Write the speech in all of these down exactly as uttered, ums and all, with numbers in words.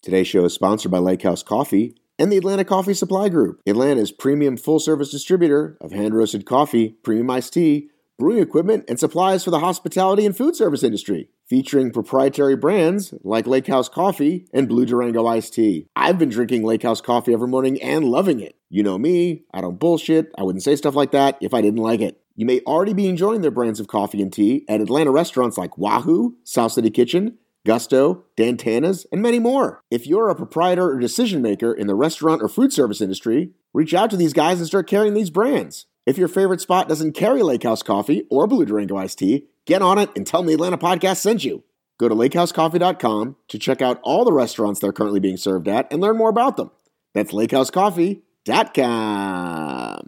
Today's show is sponsored by Lake House Coffee and the Atlanta Coffee Supply Group. Atlanta's premium full-service distributor of hand-roasted coffee, premium iced tea, brewing equipment, and supplies for the hospitality and food service industry, featuring proprietary brands like Lake House Coffee and Blue Durango Iced Tea. I've been drinking Lake House Coffee every morning and loving it. You know me, I don't bullshit, I wouldn't say stuff like that if I didn't like it. You may already be enjoying their brands of coffee and tea at Atlanta restaurants like Wahoo, South City Kitchen, Gusto, Dantana's, and many more. If you're a proprietor or decision maker in the restaurant or food service industry, reach out to these guys and start carrying these brands. If your favorite spot doesn't carry Lake House Coffee or Blue Durango Iced Tea, get on it and tell them the Atlanta Podcast sent you. Go to lake house coffee dot com to check out all the restaurants they're currently being served at and learn more about them. That's lake house coffee dot com.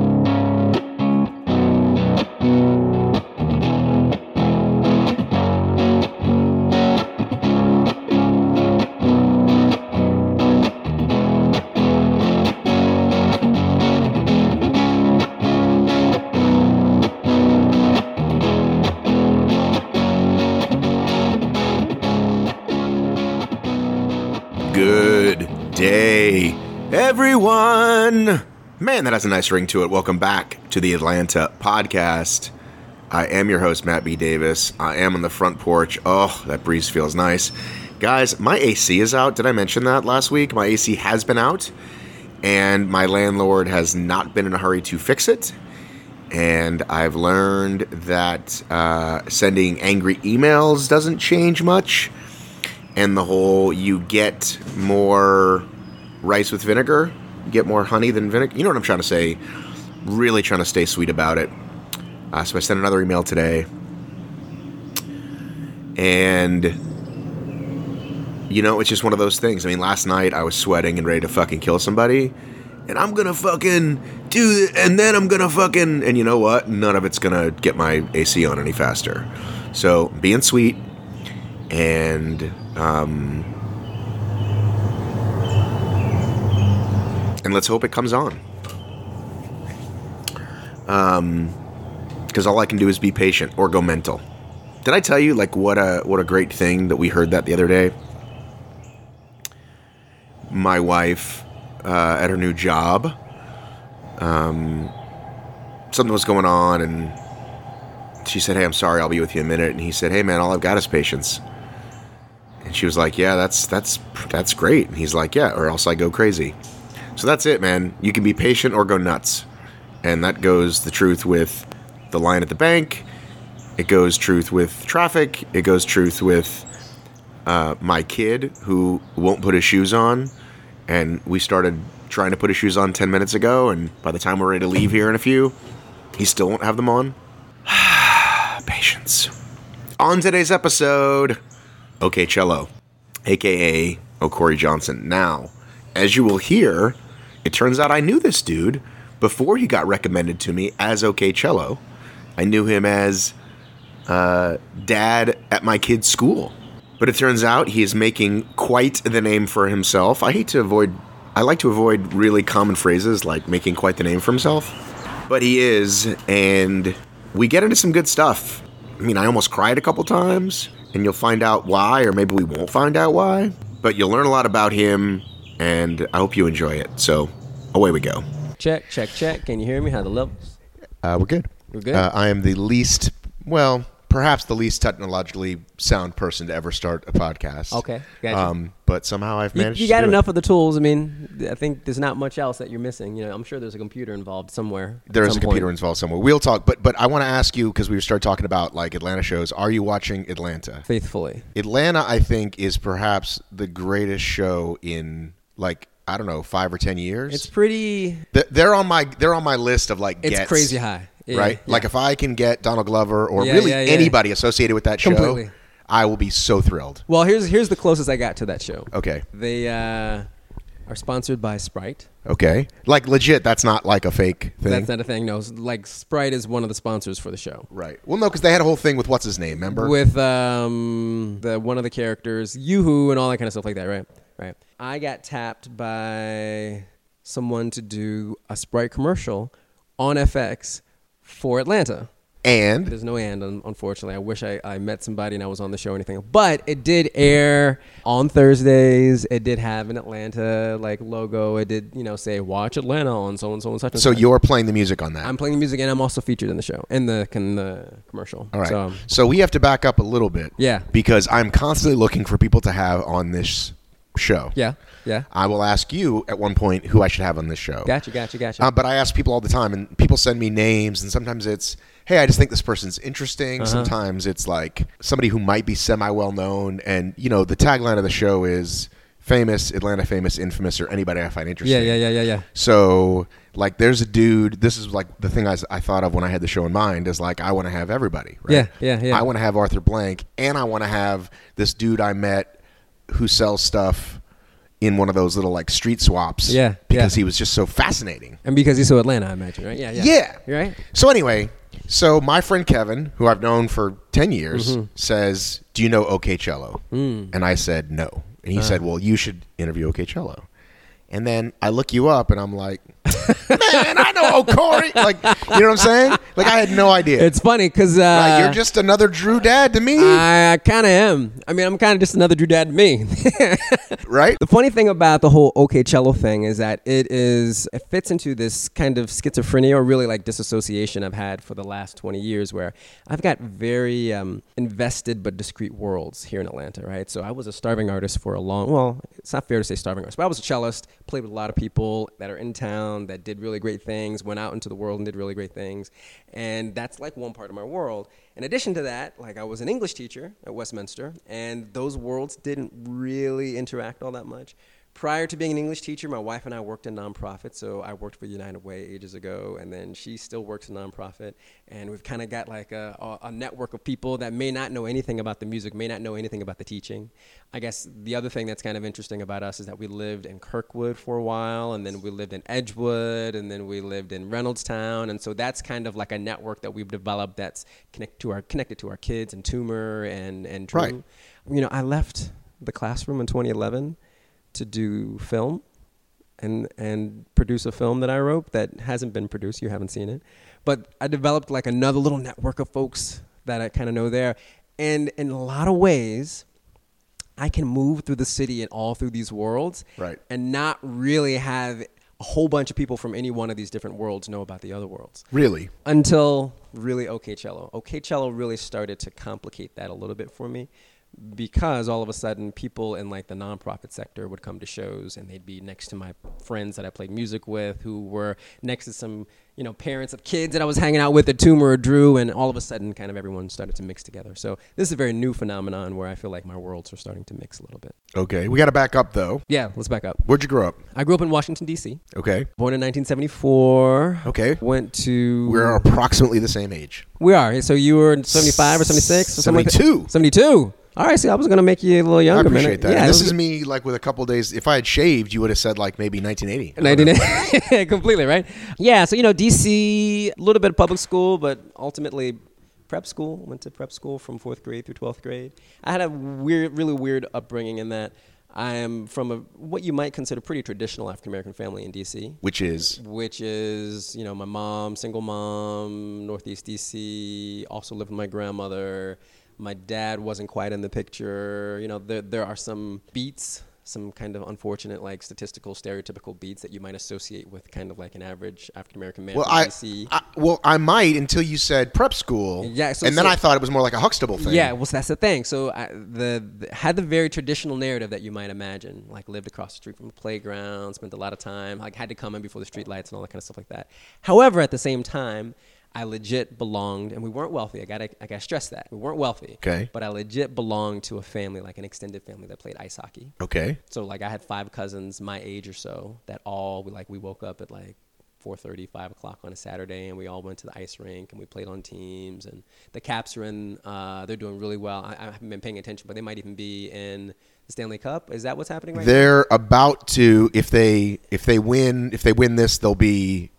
Good day, everyone. Man, that has a nice ring to it. Welcome back to the Atlanta Podcast. I am your host, Matt B. Davis. I am on the front porch. Oh, that breeze feels nice. Guys, my A C is out. Did I mention that last week? My A C has been out, and my landlord has not been in a hurry to fix it. And I've learned that uh, sending angry emails doesn't change much. And the whole, you get more rice with vinegar, you get more honey than vinegar. You know what I'm trying to say? Really trying to stay sweet about it. Uh, so I sent another email today. And, you know, it's just one of those things. I mean, last night I was sweating and ready to fucking kill somebody. And I'm going to fucking do it. And then I'm going to fucking, and you know what? None of it's going to get my A C on any faster. So being sweet and... Um, and let's hope it comes on. Um, because all I can do is be patient or go mental. Did I tell you like what a what a great thing that we heard that the other day? My wife uh, at her new job, um, something was going on, and she said, "Hey, I'm sorry, I'll be with you in a minute." And he said, "Hey, man, all I've got is patience." And she was like, yeah, that's that's that's great. And he's like, yeah, or else I go crazy. So that's it, man. You can be patient or go nuts. And that goes the truth with the line at the bank. It goes truth with traffic. It goes truth with uh, my kid who won't put his shoes on. And we started trying to put his shoes on ten minutes ago. And by the time we're ready to leave here in a few, he still won't have them on. Patience. On today's episode... Okcello, a k a. O'Corey Johnson. Now, as you will hear, it turns out I knew this dude before he got recommended to me as Okcello. I knew him as uh, dad at my kid's school. But it turns out he is making quite the name for himself. I hate to avoid, I like to avoid really common phrases like making quite the name for himself. But he is, and we get into some good stuff. I mean, I almost cried a couple times. And you'll find out why, or maybe we won't find out why. But you'll learn a lot about him, and I hope you enjoy it. So, away we go. Check, check, check. Can you hear me? How are the levels? Uh, we're good. We're good? Uh, I am the least, well, perhaps the least technologically sound person to ever start a podcast. Okay, gotcha. Um, but somehow I've managed you, you to got do enough it. of the tools. I mean, I think there's not much else that you're missing. You know, I'm sure there's a computer involved somewhere. There is a computer point. involved somewhere. We'll talk, but but I want to ask you, because we started talking about like Atlanta shows. Are you watching Atlanta? Faithfully. Atlanta, I think, is perhaps the greatest show in like I don't know five or ten years. It's pretty. They're on my they're on my list of like. It's gets, crazy high, yeah, right? Yeah. Like if I can get Donald Glover or yeah, really yeah, yeah. anybody associated with that show, Completely. I will be so thrilled. Well, here's here's the closest I got to that show. Okay. They uh, are sponsored by Sprite. Okay. Like legit, that's not like a fake thing. That's not a thing. No, like Sprite is one of the sponsors for the show. Right. Well, no, because they had a whole thing with what's his name, remember? With um, the one of the characters, Yoo-Hoo, and all that kind of stuff like that, right? Right. I got tapped by someone to do a Sprite commercial on F X for Atlanta. And? There's no and, un- unfortunately. I wish I, I met somebody and I was on the show or anything. But it did air on Thursdays. It did have an Atlanta like logo. It did, you know, say watch Atlanta on so and so and such and So such. you're playing the music on that? I'm playing the music and I'm also featured in the show, in the, in the commercial. All right. So, so we have to back up a little bit. Yeah. Because I'm constantly looking for people to have on this show. yeah, yeah. I will ask you at one point who I should have on this show. Gotcha, gotcha, gotcha. Uh, but I ask people all the time, and people send me names, and sometimes it's, hey, I just think this person's interesting. Uh-huh. Sometimes it's like somebody who might be semi-well known, and, you know, the tagline of the show is famous, Atlanta famous, infamous, or anybody I find interesting. yeah, yeah, yeah, yeah, yeah. So, like, there's a dude, this is like the thing I, I thought of when I had the show in mind, is like, I want to have everybody, right? Yeah, yeah, yeah. I want to have Arthur Blank, and I want to have this dude I met who sells stuff in one of those little like street swaps. Yeah, because yeah. he was just so fascinating. And because he's so Atlanta, I imagine, right? Yeah, yeah. Yeah. You're right? So anyway, so my friend Kevin, who I've known for ten years, Mm-hmm. says, do you know OK Cello? Mm. And I said, no. And he Uh. said, well, you should interview OK Cello. And then I look you up and I'm like, man, I know Corey. Like, you know what I'm saying? Like, I had no idea. It's funny because uh, like, you're just another Drew dad to me. I kind of am. I mean, I'm kind of just another Drew dad to me. Right? The funny thing about the whole OK Cello thing is that it is it fits into this kind of schizophrenia or really like disassociation I've had for the last twenty years, where I've got very um, invested but discrete worlds here in Atlanta, right? So I was a starving artist for a long, well, it's not fair to say starving artist, but I was a cellist, played with a lot of people that are in town that did really great things, went out into the world and did really great things. And that's like one part of my world. In addition to that, like I was an English teacher at Westminster, and those worlds didn't really interact all that much. Prior to being an English teacher, my wife and I worked in nonprofit. So I worked for United Way ages ago, and then she still works in nonprofit. And we've kind of got like a, a, a network of people that may not know anything about the music, may not know anything about the teaching. I guess the other thing that's kind of interesting about us is that we lived in Kirkwood for a while, and then we lived in Edgewood, and then we lived in Reynoldstown. And so that's kind of like a network that we've developed that's connected to our connected to our kids and Toomer and and Drew. Right. You know, I left the classroom in twenty eleven to do film and and produce a film that I wrote that hasn't been produced. You haven't seen it. But I developed like another little network of folks that I kind of know there. And in a lot of ways, I can move through the city and all through these worlds, Right. and not really have a whole bunch of people from any one of these different worlds know about the other worlds. Really? Until really OK Cello. OK Cello really started to complicate that a little bit for me, because all of a sudden people in like the nonprofit sector would come to shows and they'd be next to my friends that I played music with, who were next to some, you know, parents of kids that I was hanging out with at Toomer or Drew, and all of a sudden kind of everyone started to mix together. So this is a very new phenomenon where I feel like my worlds are starting to mix a little bit. Okay. We got to back up, though. Yeah, let's back up. Where'd you grow up? I grew up in Washington, D C Okay. Born in nineteen seventy-four. Okay. Went to... We're approximately the same age. We are. So you were seventy-five or seventy-six? Or something like that? seventy-two. seventy-two. All right, see, I was going to make you a little I younger. appreciate man. that. Yeah, And it this was is me, like, with a couple days. If I had shaved, you would have said, like, maybe nineteen eighty. nineteen eighty. Completely, right? Yeah, so, you know, D C, a little bit of public school, but ultimately prep school. Went to prep school from fourth grade through twelfth grade. I had a weird, really weird upbringing in that I am from a what you might consider pretty traditional African-American family in D C. Which is? Which is, you know, my mom, single mom, Northeast D C, also lived with my grandmother. My dad wasn't quite in the picture. You know, there there are some beats, some kind of unfortunate, like statistical, stereotypical beats that you might associate with kind of like an average African-American man Well, from I, D C. I well, I might until you said prep school. Yeah, so- and then so- I thought it was more like a Huxtable thing. Yeah, well, that's the thing. So I, the, the had the very traditional narrative that you might imagine, like lived across the street from a playground, spent a lot of time, like had to come in before the street lights and all that kind of stuff like that. However, at the same time, I legit belonged, and we weren't wealthy. I gotta, I gotta stress that we weren't wealthy. Okay. But I legit belonged to a family, like an extended family that played ice hockey. Okay. So like I had five cousins my age or so that all we like we woke up at like four thirty, five o'clock on a Saturday, and we all went to the ice rink and we played on teams. And the Caps are in, uh, they're doing really well. I, I haven't been paying attention, but they might even be in the Stanley Cup. Is that what's happening right They're about to, if they if they win if they win this, they'll be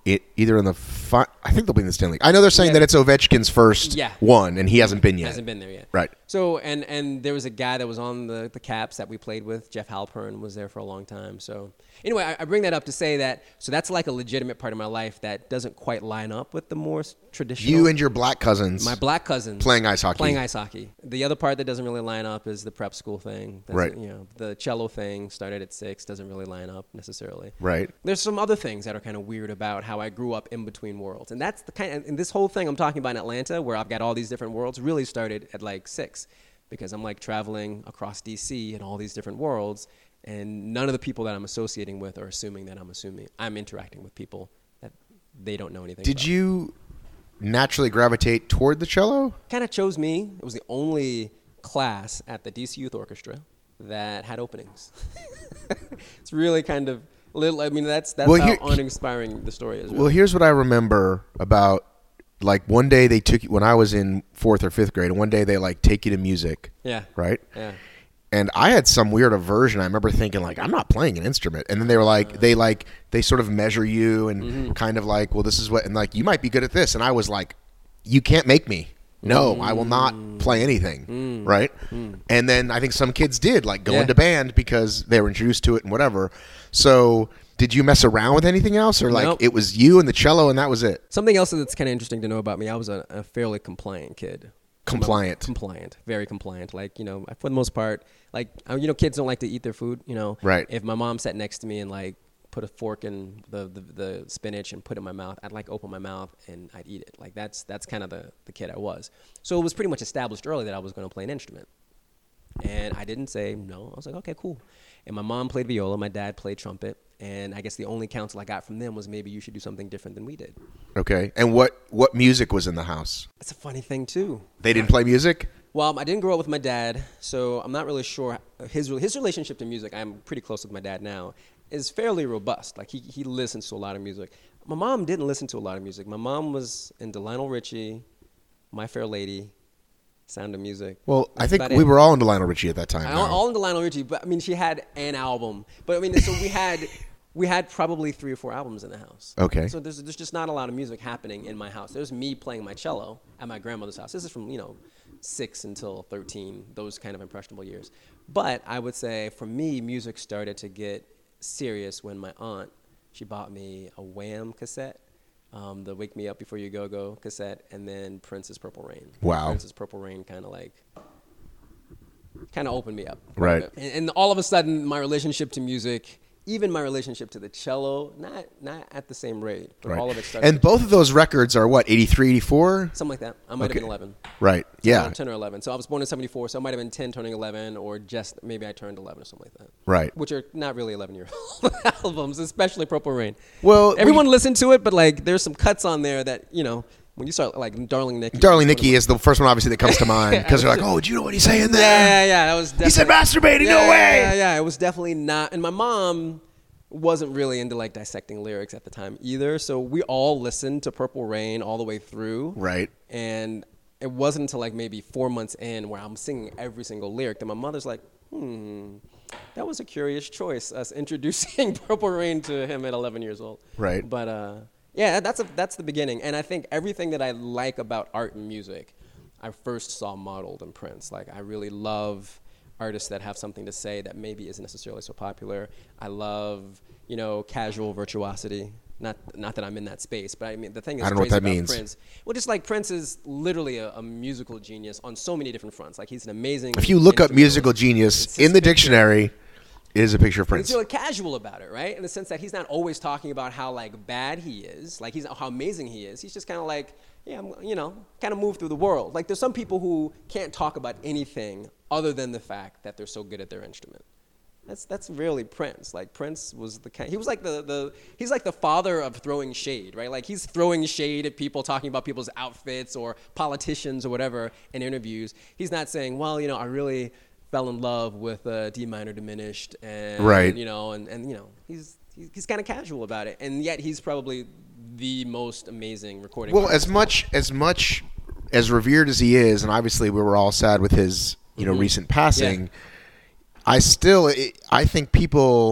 it, either in the fi- I think they'll be in the Stanley. I know they're saying Yeah. that it's Ovechkin's first Yeah. one, and he hasn't been yet. Hasn't been there yet. Right. So and and there was a guy that was on the the Caps that we played with. Jeff Halpern was there for a long time. So anyway, I, I bring that up to say that so that's like a legitimate part of my life that doesn't quite line up with the more s- traditional. You and your black cousins. my black cousins Playing ice hockey. Playing ice hockey. The other part that doesn't really line up is the prep school thing. That's, Right. You know, the cello thing started at six doesn't really line up necessarily. Right. There's some other things that are kind of weird about how I grew up in between worlds, and that's the kind. Of, and this whole thing I'm talking about in Atlanta, where I've got all these different worlds, really started at like six, because I'm like traveling across D C in all these different worlds, and none of the people that I'm associating with are assuming that I'm assuming I'm interacting with people that they don't know anything. Did about. you naturally gravitate toward the cello? Kind of chose me. It was the only class at the D C Youth Orchestra that had openings. It's really kind of little. I mean, that's that's Well, how here- uninspiring the story is. Really. Well, here's what I remember about, like, one day they took you, when I was in fourth or fifth grade, and one day they, like, take you to music. Yeah. Right? Yeah. And I had some weird aversion. I remember thinking, like, I'm not playing an instrument. And then they were like, they, like, they sort of measure you and Mm-hmm. kind of like, well, this is what, and, like, you might be good at this. And I was like, you can't make me. No, I will not play anything. Mm. Right? And then I think some kids did, like, go Yeah. into band because they were introduced to it and whatever. So did you mess around with anything else? Or, like, Nope. it was you and the cello and that was it? Something else that's kind of interesting to know about me, I was a, a fairly compliant kid. Compliant. Compliant. Very compliant. Like, you know, for the most part, like, uh, you know, kids don't like to eat their food, you know. Right. If my mom sat next to me and, like, put a fork in the, the, the spinach and put it in my mouth, I'd, like, open my mouth and I'd eat it. Like, that's that's kind of the, the kid I was. So it was pretty much established early that I was going to play an instrument. And I didn't say no. I was like, okay, cool. And my mom played viola. My dad played trumpet. And I guess the only counsel I got from them was maybe you should do something different than we did. Okay. And what, what music was in the house? That's a funny thing, too. They didn't play music? Well, I didn't grow up with my dad, so I'm not really sure. His his relationship to music, I'm pretty close with my dad now, is fairly robust. Like, he, he listens to a lot of music. My mom didn't listen to a lot of music. My mom was into Lionel Richie, My Fair Lady, Sound of Music. Well, That's I think about we it. were all into Lionel Richie at that time. All, now. all into Lionel Richie, but I mean, she had an album. But I mean, so we had we had probably three or four albums in the house. Okay. So there's there's just not a lot of music happening in my house. There's me playing my cello at my grandmother's house. This is from, you know, six until thirteen, those kind of impressionable years. But I would say for me, music started to get serious when my aunt, she bought me a Wham cassette. Um, the Wake Me Up Before You Go Go cassette, and then Prince's Purple Rain. Wow. Prince's Purple Rain kind of like, kind of opened me up. Right. And, and all of a sudden, my relationship to music, even my relationship to the cello, not not at the same rate, but Right. all of it started. And both of those records are what, eighty-three, eighty-four? Something like that. I might Okay. have been eleven. Right. Yeah. ten or eleven. So I was born in seventy-four, so I might have been ten turning eleven, or just maybe I turned eleven or something like that. Right. Which are not really eleven-year-old albums, especially Purple Rain. Well, Everyone we- listened to it, but like there's some cuts on there that, you know, when you start like Darling Nikki. Darling was one of Nikki my- is the first one, obviously, that comes to mind because they're like, "Oh, do you know what he's saying there?" Yeah, yeah, yeah. That was definitely, He said masturbating. Yeah, no yeah, way. Yeah, yeah, it was definitely not. And my mom wasn't really into like dissecting lyrics at the time either. So we all listened to Purple Rain all the way through. Right. And it wasn't until like maybe four months in where I'm singing every single lyric that my mother's like, hmm, that was a curious choice, us introducing Purple Rain to him at eleven years old. Right. But uh, yeah, that's a, that's the beginning. And I think everything that I like about art and music, I first saw modeled in Prince. Like, I really love artists that have something to say that maybe isn't necessarily so popular. I love, you know, casual virtuosity. Not not that I'm in that space, but I mean, the thing is I don't know what crazy that about means. Prince. Well, just like Prince is literally a, a musical genius on so many different fronts. Like, he's an amazing. If you look up instrumentalist. musical genius It's in his the picture. dictionary, it is a picture of But Prince. he's really casual about it, right? In the sense that he's not always talking about how like bad he is, like he's how amazing he is. He's just kind of like, yeah, I'm, you know, kind of move through the world. Like, there's some people who can't talk about anything other than the fact that they're so good at their instrument. That's that's really Prince. Like, Prince was the kind. He was like the the he's like the father of throwing shade, right? Like, he's throwing shade at people, talking about people's outfits or politicians or whatever in interviews. He's not saying, well, you know, I really fell in love with uh, D minor diminished, and Right. you know, and, and you know, he's he's, he's kind of casual about it, and yet he's probably the most amazing recording. Well, artist. as much as much as revered as he is, and obviously we were all sad with his, you know, Mhm. recent passing. I still, I think people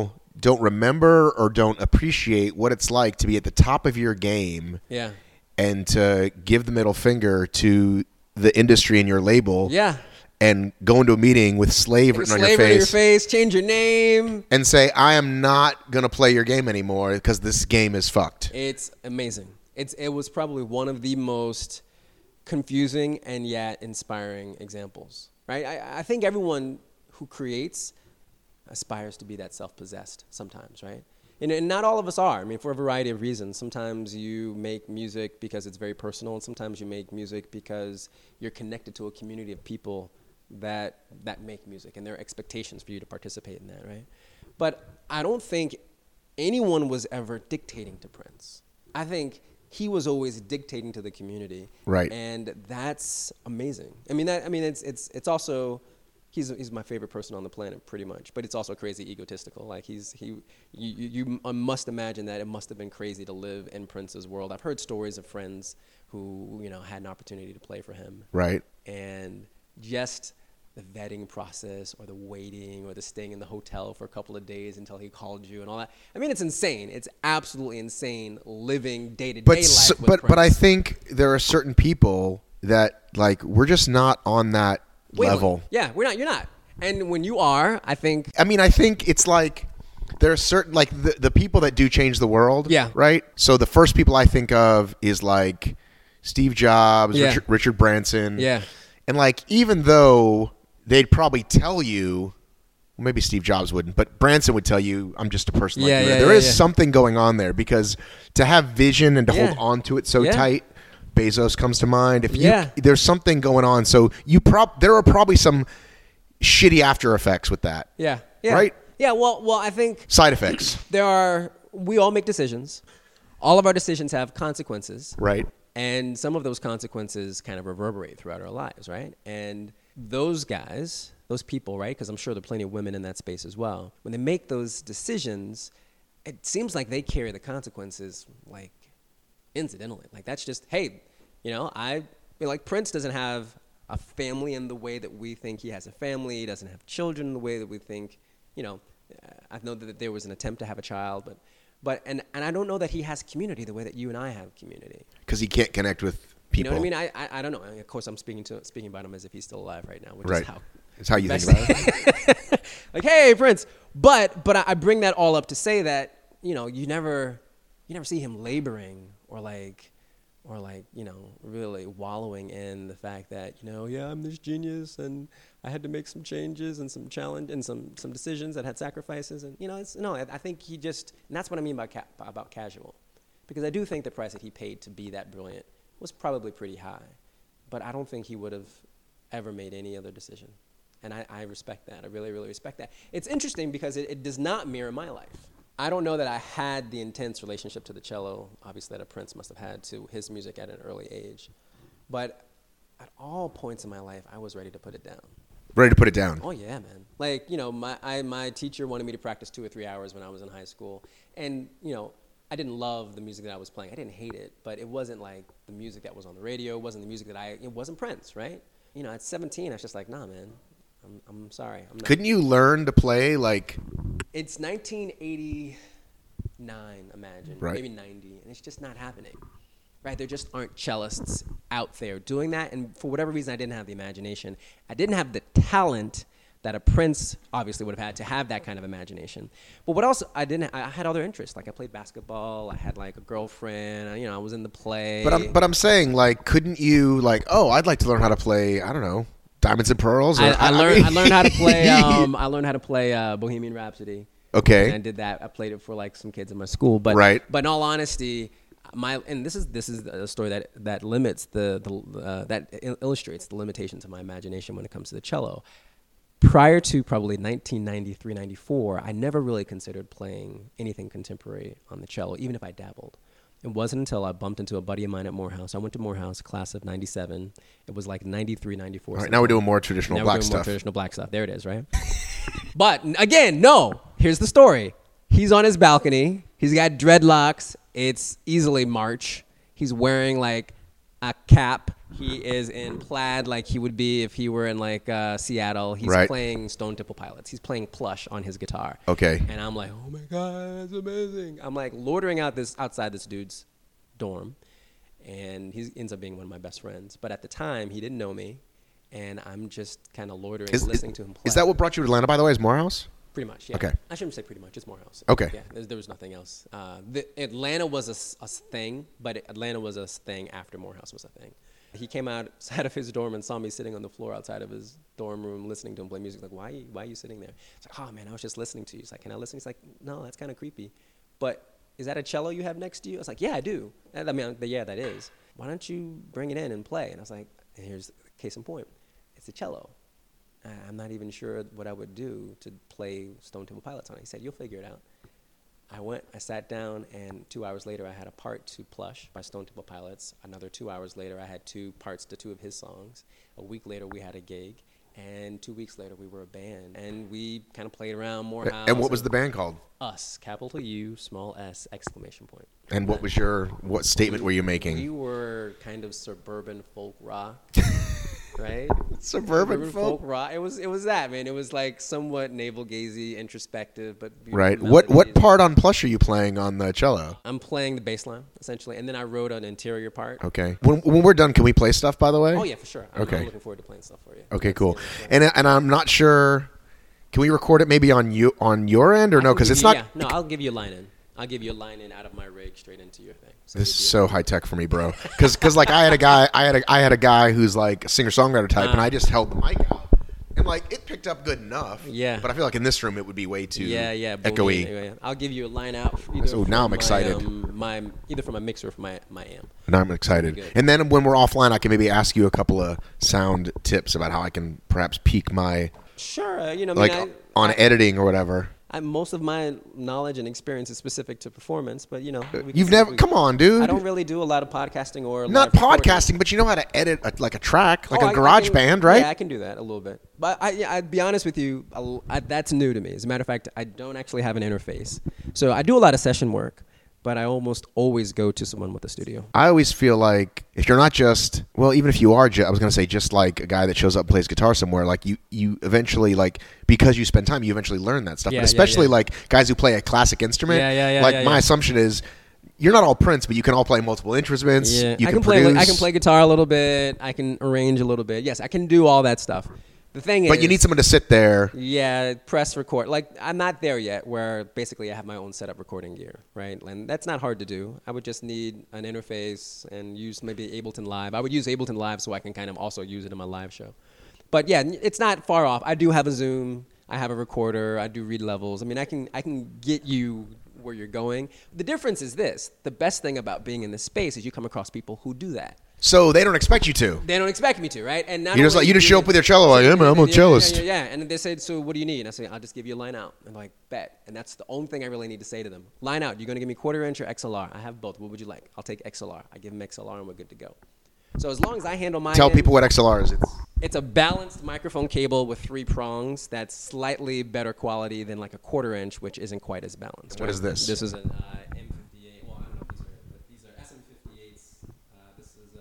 don't remember or don't appreciate what it's like to be at the top of your game. Yeah. And to give the middle finger to the industry and your label. Yeah. And go into a meeting with slave written on your face. Slave on your face, change your name. And say, I am not going to play your game anymore because this game is fucked. It's amazing. It's It was probably one of the most confusing and yet inspiring examples, right? I, I think everyone who creates aspires to be that self-possessed sometimes, right? And, and not all of us are. I mean, for a variety of reasons. Sometimes you make music because it's very personal, and sometimes you make music because you're connected to a community of people that that make music, and there are expectations for you to participate in that, right? But I don't think anyone was ever dictating to Prince. I think he was always dictating to the community, right? And that's amazing. I mean, that I mean, it's it's it's also he's he's my favorite person on the planet, pretty much. But it's also crazy egotistical. Like he's he you you, you must imagine that it must have been crazy to live in Prince's world. I've heard stories of friends who you know had an opportunity to play for him, right? And just the vetting process or the waiting or the staying in the hotel for a couple of days until he called you and all that. I mean, it's insane. It's absolutely insane living day-to-day but, life so, with but, Prince. But I think there are certain people that, like, we're just not on that Wait, level. Yeah, we're not. You're not. And when you are, I think... I mean, I think it's like... There are certain, like, the, the people that do change the world, yeah. right? So the first people I think of is, like, Steve Jobs, yeah. Richard, Richard Branson. Yeah. And, like, even though... they'd probably tell you, well, maybe Steve Jobs wouldn't, but Branson would tell you, I'm just a person like yeah, you. Yeah, there yeah, is yeah. something going on there because to have vision and to yeah. hold on to it so yeah. tight, Bezos comes to mind. If yeah. you, there's something going on. So you prob there are probably some shitty after effects with that. Yeah. Yeah. Right? Yeah, well, well, I think... Side effects. There are... We all make decisions. All of our decisions have consequences. Right. And some of those consequences kind of reverberate throughout our lives, right? And those guys, those people, right? Because I'm sure there are plenty of women in that space as well. When they make those decisions, it seems like they carry the consequences, like, incidentally. Like, that's just, hey, you know, I, you know, like, Prince doesn't have a family in the way that we think he has a family. He doesn't have children in the way that we think, you know, I know that there was an attempt to have a child, but, but and, and I don't know that he has community the way that you and I have community. Because he can't connect with people. You know what I mean? I, I I don't know. I mean, of course, I'm speaking to speaking about him as if he's still alive right now, which right. is how it's how you think about it. Like, hey, Prince. But but I bring that all up to say that you know you never you never see him laboring or like or like you know really wallowing in the fact that you know yeah I'm this genius and I had to make some changes and some challenge and some some decisions that had sacrifices and you know it's no I, I think he just and that's what I mean by ca- about casual, because I do think the price that he paid to be that brilliant was probably pretty high, but I don't think he would have ever made any other decision. And I, I respect that. I really, really respect that. It's interesting because it, it does not mirror my life. I don't know that I had the intense relationship to the cello, obviously, that a Prince must have had to his music at an early age. But at all points in my life, I was ready to put it down. Ready to put it down. Oh, yeah, man. Like, you know, my I, my teacher wanted me to practice two or three hours when I was in high school. And, you know, I didn't love the music that I was playing. I didn't hate it, but it wasn't like the music that was on the radio. It wasn't the music that I, it wasn't Prince, right? You know, at seventeen, I was just like, nah, man, I'm, I'm sorry. I'm not. Couldn't you learn to play like? It's nineteen eighty-nine, imagine, right. maybe ninety, and it's just not happening, right? There just aren't cellists out there doing that, and for whatever reason, I didn't have the imagination. I didn't have the talent that a Prince obviously would have had to have that kind of imagination. But what else? I didn't. I had other interests. Like I played basketball. I had like a girlfriend. You know, I was in the play. But I'm but I'm saying like, couldn't you like? Oh, I'd like to learn how to play. I don't know, Diamonds and Pearls. Or, I, I I learned. mean, I learned how to play. Um, I learned how to play uh, Bohemian Rhapsody. Okay. And I did that. I played it for like some kids in my school. But right. But in all honesty, my and this is this is a story that that limits the the uh, that illustrates the limitations of my imagination when it comes to the cello. Prior to probably nineteen ninety-three, ninety-four, I never really considered playing anything contemporary on the cello, even if I dabbled. It wasn't until I bumped into a buddy of mine at Morehouse. I went to Morehouse, class of ninety-seven. It was like ninety-three, ninety-four. All right, now we're doing more traditional now black we're doing stuff. More traditional black stuff. There it is, right? But again, no. Here's the story. He's on his balcony. He's got dreadlocks. It's easily March. He's wearing like a cap He is in plaid like he would be if he were in like uh, Seattle. He's Right. playing Stone Temple Pilots. He's playing Plush on his guitar. Okay. And I'm like, oh my God, that's amazing. I'm like loitering out this outside this dude's dorm. And he ends up being one of my best friends. But at the time, he didn't know me. And I'm just kind of loitering, Is, listening is, to him play. is that what brought you to Atlanta, by the way, is Morehouse? Pretty much, yeah. Okay. I shouldn't say pretty much. It's Morehouse. Okay. Yeah, there, there was nothing else. Uh, the, Atlanta was a, s- a thing, but it, Atlanta was a thing after Morehouse was a thing. He came outside of his dorm and saw me sitting on the floor outside of his dorm room listening to him play music. Like, why are you, why are you sitting there? It's like, oh, man, I was just listening to you. He's like, can I listen? He's like, no, that's kind of creepy. But is that a cello you have next to you? I was like, yeah, I do. I mean, yeah, that is. Why don't you bring it in and play? And I was like, and here's the case in point. It's a cello. Uh, I'm not even sure what I would do to play Stone Temple Pilots on it. He said, you'll figure it out. I went, I sat down, and two hours later, I had a part to Plush by Stone Temple Pilots. Another two hours later, I had two parts to two of his songs. A week later, we had a gig. And two weeks later, we were a band. And we kind of played around Morehouse. And what was the band called? Us, capital U, small s, exclamation point. And what was your, what statement were you making? We were kind of suburban folk rock. Right? Suburban folk? rock. It was it was that, man. It was like somewhat navel-gazy, introspective, but beautiful Right. What what melodies. part on Plush are you playing on the cello? I'm playing the bass line, essentially, and then I wrote an interior part. Okay. When, when we're done, can we play stuff, by the way? Oh, yeah, for sure. I'm, Okay. I'm looking forward to playing stuff for you. Okay, That's cool. the other thing. And and I'm not sure, can we record it maybe on you on your end or I no? can Because give it's you- not, Yeah, no, I'll give you a line in. I'll give you a line in out of my rig straight into your thing. So this it'll is be a- so high tech for me, bro. Because like I had a guy, I had a I had a guy who's like a singer songwriter type, and Uh. I just held the mic out, and like it picked up good enough. Yeah. But I feel like in this room it would be way too Yeah, yeah, echoey. boomy. Anyway, I'll give you a line out. Either So from now I'm my, excited. Um, my either from my mixer or from my my amp. And I'm excited. Good. And then when we're offline, I can maybe ask you a couple of sound tips about how I can perhaps peak my Sure, uh, you know, I like mean, I, on I, editing or whatever. I, most of my knowledge and experience is specific to performance, but you know, we can You've see never if we- come on, dude. I don't really do a lot of podcasting or Not live recording. podcasting, but you know how to edit a, like a track, like Oh, a I- I garage can- band, right? Yeah, I can do that a little bit. But I, yeah, I'd be honest with you, I'll- I, that's new to me. As a matter of fact, I don't actually have an interface. So I do a lot of session work, but I almost always go to someone with a studio. I always feel like if you're not just, well, even if you are, ju- I was going to say just like a guy that shows up and plays guitar somewhere, like you, you eventually, like, because you spend time, you eventually learn that stuff. Yeah, but yeah, especially yeah. like guys who play a classic instrument. Yeah, yeah, yeah, Like yeah, my yeah. assumption is you're not all Prince, but you can all play multiple instruments. Yeah, You I can, can play. produce. I can play guitar a little bit. I can arrange a little bit. Yes, I can do all that stuff. The thing is, But you need someone to sit there. Yeah, press record. Like I'm not there yet, where basically I have my own setup recording gear, right? And that's not hard to do. I would just need an interface and use maybe Ableton Live. I would use Ableton Live so I can kind of also use it in my live show. But yeah, it's not far off. I do have a Zoom. I have a recorder. I do read levels. I mean, I can I can get you where you're going. The difference is this: the best thing about being in this space is you come across people who do that. So they don't expect you to. They don't expect me to, right? And not You're just only like, you just do show up with your cello. Like, I'm a- I'm a yeah, cellist. Yeah, yeah, yeah. And they said, so what do you need? And I say, I'll just give you a line out. I'm like, bet. And that's the only thing I really need to say to them. Line out. You're going to give me quarter inch or X L R? I have both. What would you like? I'll take X L R. I give them X L R and we're good to go. So as long as I handle my Tell end, people what X L R is. It's it's a balanced microphone cable with three prongs that's slightly better quality than like a quarter inch, which isn't quite as balanced. What right? is this? This is an uh, M fifty-eight. Well, I don't know if these are, but these are S M fifty-eights. Uh, this is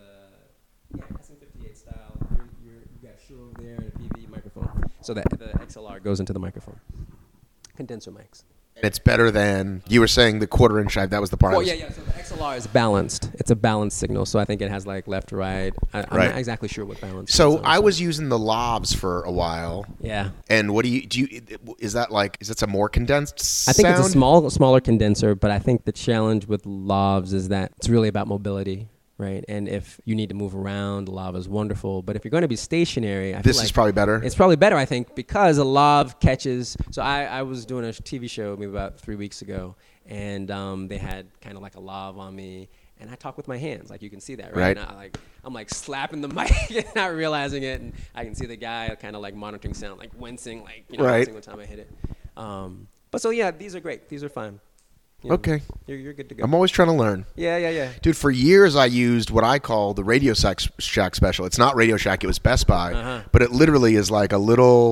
a yeah, S M fifty-eight style. You're, you're, you got Shure over there and a P V microphone. So that the X L R goes into the microphone. Condenser mics. it's better than you were saying the quarter inch. I- That was the part. I Well, was- yeah, yeah. So the X L R is balanced. It's a balanced signal. So I think it has like left, right. I, I'm Right. not exactly sure what balance. So is, I was using the Lavs for a while. Yeah. And what do you do? You, is that like? Is that a more condensed? I think it's a sound? small, smaller condenser, but I think the challenge with Lavs is that it's really about mobility, right? And if you need to move around, the Lav is wonderful. But if you're going to be stationary, I This feel is like probably better. It's probably better, I think, because a Lav catches. So I, I was doing a T V show maybe about three weeks ago, and um, they had kind of like a Lav on me. And I talk with my hands, like you can see that, right? Right. And I, like I'm like slapping the mic and not realizing it, and I can see the guy kind of like monitoring sound, like wincing, like you know, Right. wincing one time I hit it. Um, but so yeah, these are great. These are fine. You know, Okay. you're, you're good to go. I'm always trying to learn. Yeah, yeah, yeah. Dude, for years I used what I call the Radio Shack Shack special. It's not Radio Shack, it was Best Buy. Uh-huh. But it literally is like a little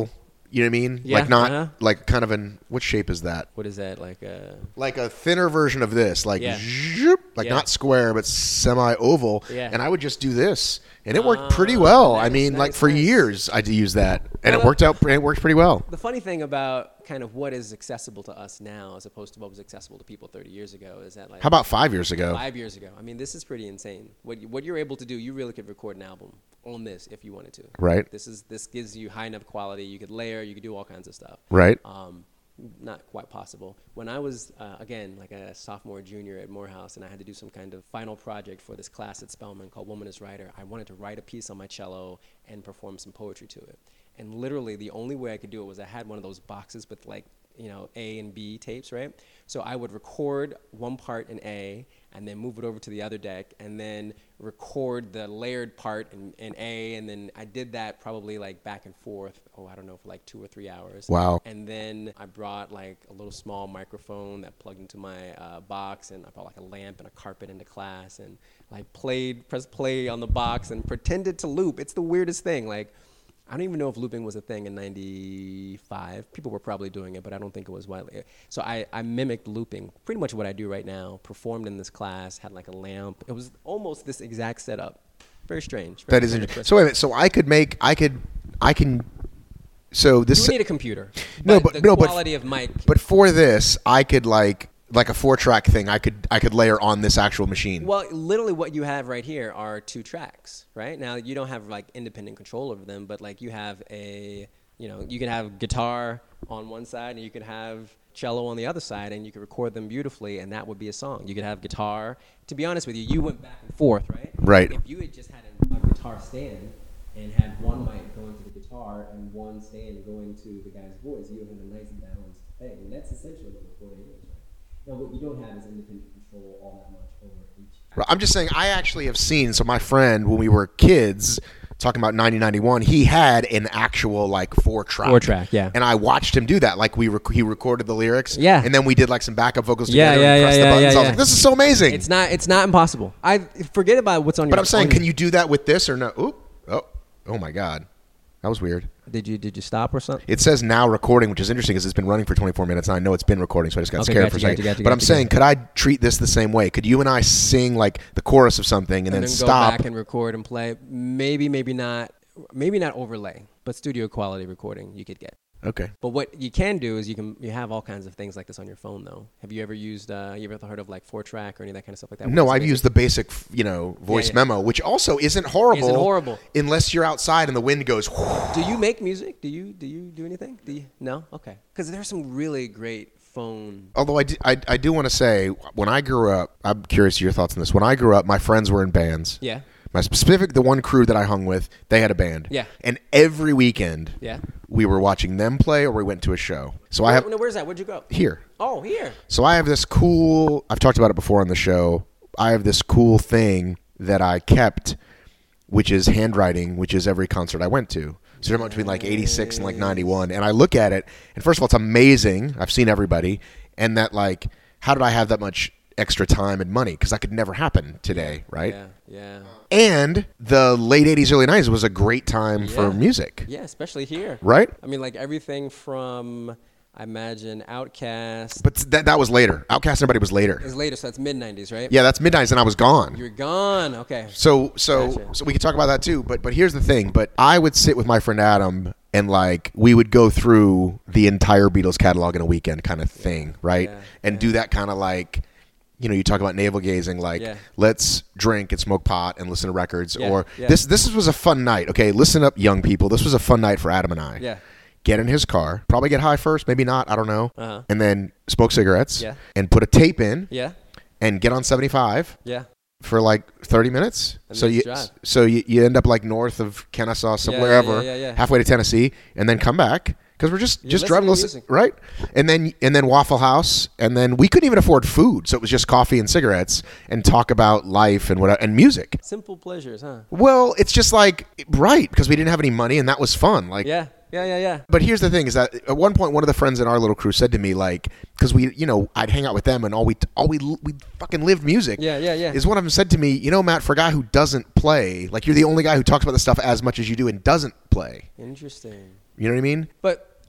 You know what I mean? Yeah, like not uh-huh. like kind of an what shape is that? What is that like? A Like a thinner version of this, like Yeah. zoop, like Yeah. not square but semi-oval. Yeah. And I would just do this, and it worked pretty well. I nice, mean, like nice, for nice. years I would use that, and Well, it worked out. It worked pretty well. The funny thing about kind of what is accessible to us now, as opposed to what was accessible to people thirty years ago, is that like How about five years ago? five years ago? I mean, this is pretty insane. What you, what you're able to do, you really could record an album on this if you wanted to. Right. This is this gives you high enough quality. You could layer. You could do all kinds of stuff. Right. Um, not quite possible. When I was, uh, again, like a sophomore, junior at Morehouse, and I had to do some kind of final project for this class at Spelman called Woman is Writer, I wanted to write a piece on my cello and perform some poetry to it. And literally the only way I could do it was I had one of those boxes with like, you know, A and B tapes, right? So I would record one part in A and then move it over to the other deck and then record the layered part in, in A, and then I did that probably like back and forth, oh, I don't know, for like two or three hours. Wow. And then I brought like a little small microphone that plugged into my uh, box, and I brought like a lamp and a carpet into class, and like played, pressed play on the box and pretended to loop. It's the weirdest thing. Like, I don't even know if looping was a thing in ninety-five. People were probably doing it, but I don't think it was widely. So I, I mimicked looping, pretty much what I do right now, performed in this class, had like a lamp. It was almost this exact setup. Very strange. Very That is very interesting. crisp. So wait a minute. So I could make. I could. I can. So this. You would need a computer. No, but but- the no, but- quality of mic. But for this, I could like like a four track thing. I could I could layer on this actual machine. Well, literally what you have right here are two tracks, right? Now, you don't have, like, independent control over them, but, like, you have a, you know, you can have guitar on one side and you could have cello on the other side, and you could record them beautifully, and that would be a song. You could have guitar. To be honest with you, you went back and forth, right? Right. If you had just had a, a guitar stand and had one mic going to the guitar and one stand going to the guy's voice, you would have a nice balanced thing, and that's essentially what recording is, right? Now, what you don't have is independent control all that much over each. Right, I'm just saying, I actually have seen. So my friend, when we were kids, talking about ninety ninety-one, he had an actual like four track. Four track, yeah. And I watched him do that. Like we rec- he recorded the lyrics. Yeah. And then we did like some backup vocals Yeah, together. yeah, and yeah, pressed yeah, the buttons. yeah, I was yeah. like, this is so amazing. It's not. It's not impossible. I forget about what's on your. but I'm saying, on can your- you do that with this or no? Oop. Oh. Oh my God. That was weird. Did you did you stop or something? It says now recording, which is interesting because it's been running for twenty-four minutes, and I know it's been recording, so I just got Okay, scared gotcha, for a second. gotcha, gotcha, but I'm gotcha, saying, gotcha. could I treat this the same way? Could you and I sing like the chorus of something and, And then, then stop? go back and record and play. Maybe, maybe not. Maybe not overlay, but studio quality recording you could get. Okay. But what you can do is you can you have all kinds of things like this on your phone though. Have you ever used? Uh, you ever heard of like four track or any of that kind of stuff like that? No, Where it's I've basic- used the basic, you know, voice yeah. memo, which also isn't horrible. Isn't horrible. Unless you're outside and the wind goes. Do you make music? Do you do you do anything? Do you? No. Okay. Because there's some really great phone. Although I do, I, I do want to say, when I grew up, I'm curious your thoughts on this. When I grew up, my friends were in bands. Yeah. My specific, the one crew that I hung with, they had a band. Yeah. And every weekend, Yeah. we were watching them play or we went to a show. So I Where, have no, where's that? Where'd you go? here. Oh, here. So I have this cool, I've talked about it before on the show. I have this cool thing that I kept, which is handwriting, which is every concert I went to. So I'm between like eighty-six and like ninety-one. And I look at it, and first of all, it's amazing. I've seen everybody. And that like, how did I have that much extra time and money? Because that could never happen today, right? Yeah. Yeah. And the late eighties, early nineties was a great time for Yeah. music, Yeah, especially here. right? I mean, like everything from, I imagine, Outkast But that that was later. Outcast and Everybody was later. is later, so that's mid nineties, right? Yeah, that's midnights, and I was gone. You're gone. Okay. So so Gotcha. so we could talk about that too. But but here's the thing. But I would sit with my friend Adam, and like we would go through the entire Beatles catalog in a weekend, kind of thing, right? Yeah, And yeah. do that kind of like. You know, you talk about navel gazing, like Yeah. let's drink and smoke pot and listen to records. Yeah, Or yeah. this this was a fun night. Okay, listen up, young people. This was a fun night for Adam and I. Yeah. Get in his car, probably get high first, maybe not, I don't know, Uh-huh. and then smoke cigarettes, Yeah. and put a tape in, Yeah. and get on seventy-five Yeah. for like thirty minutes. And so then you drive. so you, you end up like north of Kennesaw, somewhere yeah, ever, yeah, yeah. halfway to Tennessee, and then come back because we're just You're just listening driving, to listen, music. right? And then and then Waffle House, and then we couldn't even afford food, so it was just coffee and cigarettes and talk about life and what and music. Simple pleasures, huh? Well, it's just like right because we didn't have any money, and that was fun. Like Yeah. Yeah. Yeah. Yeah. But here's the thing: is that at one point, one of the friends in our little crew said to me, like, because we, you know, I'd hang out with them, and all we, all we, we fucking lived music. Yeah, yeah, yeah. Is one of them said to me, you know, Matt, for a guy who doesn't play, like, you're the only guy who talks about this stuff as much as you do and doesn't play. Interesting. You know what I mean? But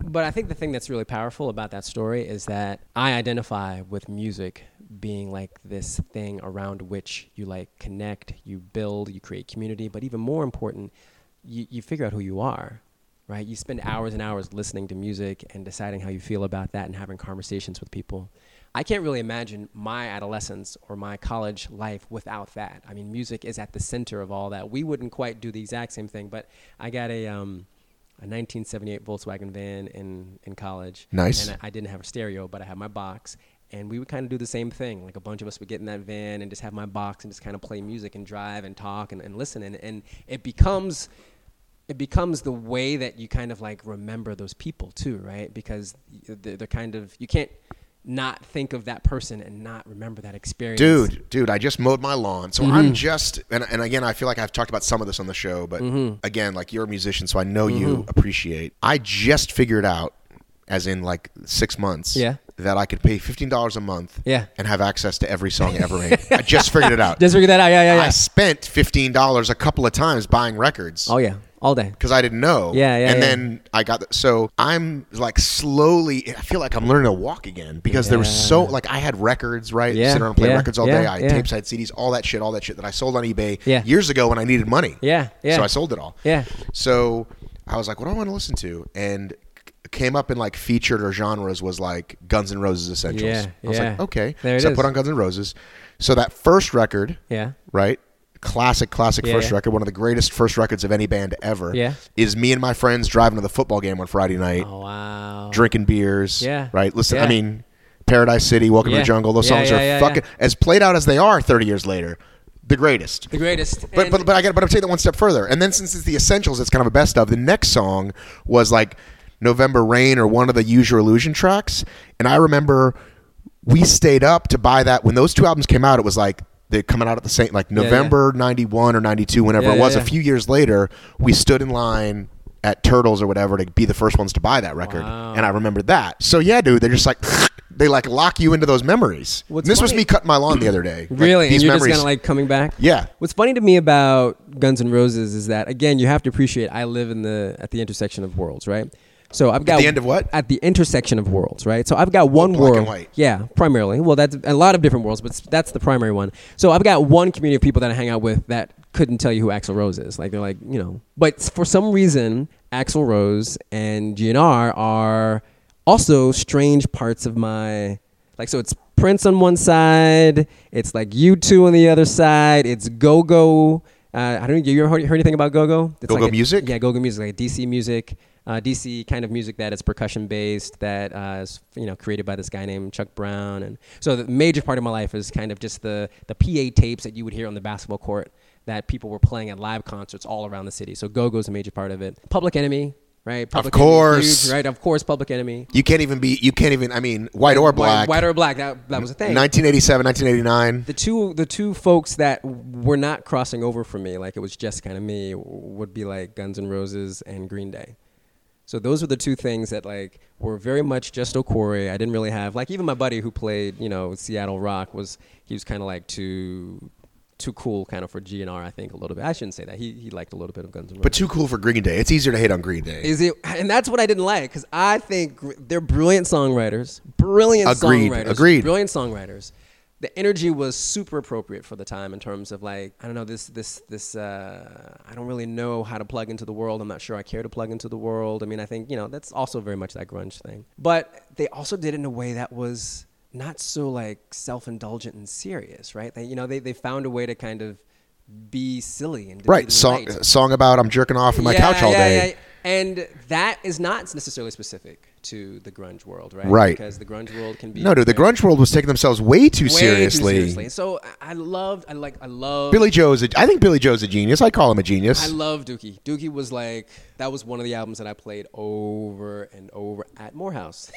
But I think the thing that's really powerful about that story is that I identify with music being like this thing around which you like connect, you build, you create community, but even more important, you, you figure out who you are, right? You spend hours and hours listening to music and deciding how you feel about that and having conversations with people. I can't really imagine my adolescence or my college life without that. I mean, music is at the center of all that. We wouldn't quite do the exact same thing, but I got a um, a nineteen seventy-eight Volkswagen van in, in college. Nice. And I, I didn't have a stereo, but I had my box. And we would kind of do the same thing. Like a bunch of us would get in that van and just have my box and just kind of play music and drive and talk and, and listen. And, and it becomes it becomes the way that you kind of like remember those people too, right? Because they're, they're kind of, you can't not think of that person and not remember that experience. Dude, dude, I just mowed my lawn. So Mm-hmm. I'm just, and, and again, I feel like I've talked about some of this on the show, but Mm-hmm. again, like you're a musician, so I know you appreciate. I just figured out, as in like six months, Yeah. that I could pay fifteen dollars a month Yeah. and have access to every song ever made. I just figured it out. Just figure that out. Yeah, yeah, yeah. I spent fifteen dollars a couple of times buying records. Oh, yeah. All day. Because I didn't know. Yeah, yeah, And yeah. then I got, the, so I'm like slowly, I feel like I'm learning to walk again because there was so, like I had records, right? Yeah, Sit around and play yeah, records all yeah, day. I had yeah. tapes, I had C Ds, all that shit, all that shit that I sold on eBay Yeah. years ago when I needed money. Yeah, yeah. So I sold it all. Yeah. So I was like, what do I want to listen to? And came up in like featured or genres was like Guns N' Roses Essentials. Yeah, I was yeah. like, okay. There it so I is. put on Guns N' Roses. So that first record, Yeah. right? Classic, classic Yeah, first yeah. record, one of the greatest first records of any band ever. Yeah. Is me and my friends driving to the football game on Friday night, Oh, wow. drinking beers. Yeah. Right? Listen, Yeah. I mean, Paradise City, Welcome to Yeah. the Jungle, those Yeah, songs yeah, are yeah, fucking, yeah. as played out as they are thirty years later, the greatest. The greatest. But, And- but but I got but I'm taking that one step further. And then since it's the Essentials, it's kind of a best of. The next song was like November Rain or one of the Use Your Illusion tracks. And I remember we stayed up to buy that when those two albums came out. It was like they're coming out at the same like Yeah, November ninety-one or ninety-two, whenever Yeah, it was. yeah, A yeah. few years later, we stood in line at Turtles or whatever to be the first ones to buy that record. Wow. And I remembered that. So yeah, dude, they're just like they like lock you into those memories. What's And this was funny- me cutting my lawn the other day. Like, Really? these and you're memories. just kind of like coming back? Yeah. What's funny to me about Guns N' Roses is that, again, you have to appreciate I live in the at the intersection of worlds, right? So I've got the end of what? At the intersection of worlds, right? So I've got one black world. and white. Yeah, primarily. Well, that's a lot of different worlds, but that's the primary one. So I've got one community of people that I hang out with that couldn't tell you who Axl Rose is. Like they're like, you know. But for some reason, Axl Rose and G N R are also strange parts of my like. So it's Prince on one side, it's like U two on the other side, it's Go-Go. Uh, I don't know. You ever heard, heard anything about Go-Go? It's Go-Go like a- music? Yeah, Go-Go music, like D C music, uh, D C kind of music that is percussion based, that uh, is you know created by this guy named Chuck Brown, and so the major part of my life is kind of just the the P A tapes that you would hear on the basketball court that people were playing at live concerts all around the city. So Go-Go is a major part of it. Public Enemy, right? Public Enemy is course. huge, right? Of course, Public Enemy. You can't even be. You can't even. I mean, white or black. White, white or black. That that was a thing. nineteen eighty-seven, nineteen eighty-nine. The two the two folks that were not crossing over for me, like it was just kind of me, would be like Guns N' Roses and Green Day. So those were the two things that like were very much just O'Corey. I didn't really have like even my buddy who played you know Seattle Rock was he was kind of like too too cool kind of for G N R I think a little bit. I shouldn't say that. He he liked a little bit of Guns N' Roses. But too cool for Green Day. It's easier to hate on Green Day. Is it? And that's what I didn't like because I think gr- they're brilliant songwriters, brilliant Agreed, songwriters, agreed. brilliant songwriters. The energy was super appropriate for the time in terms of like I don't know this this this uh, I don't really know how to plug into the world. I'm not sure I care to plug into the world. I mean I think you know that's also very much that grunge thing. But they also did it in a way that was not so like self-indulgent and serious, right? They you know they they found a way to kind of be silly and to Right. be Song, light. song about I'm jerking off in my couch all day. Yeah. And that is not necessarily specific to the grunge world, right? Right. Because the grunge world can be No, dude, the very- grunge world was taking themselves way too way seriously. Too seriously. So I- I loved, I like, I love. Billy Joe's. A, I think Billy Joe's a genius. I call him a genius. I love Dookie. Dookie was like that was one of the albums that I played over and over at Morehouse.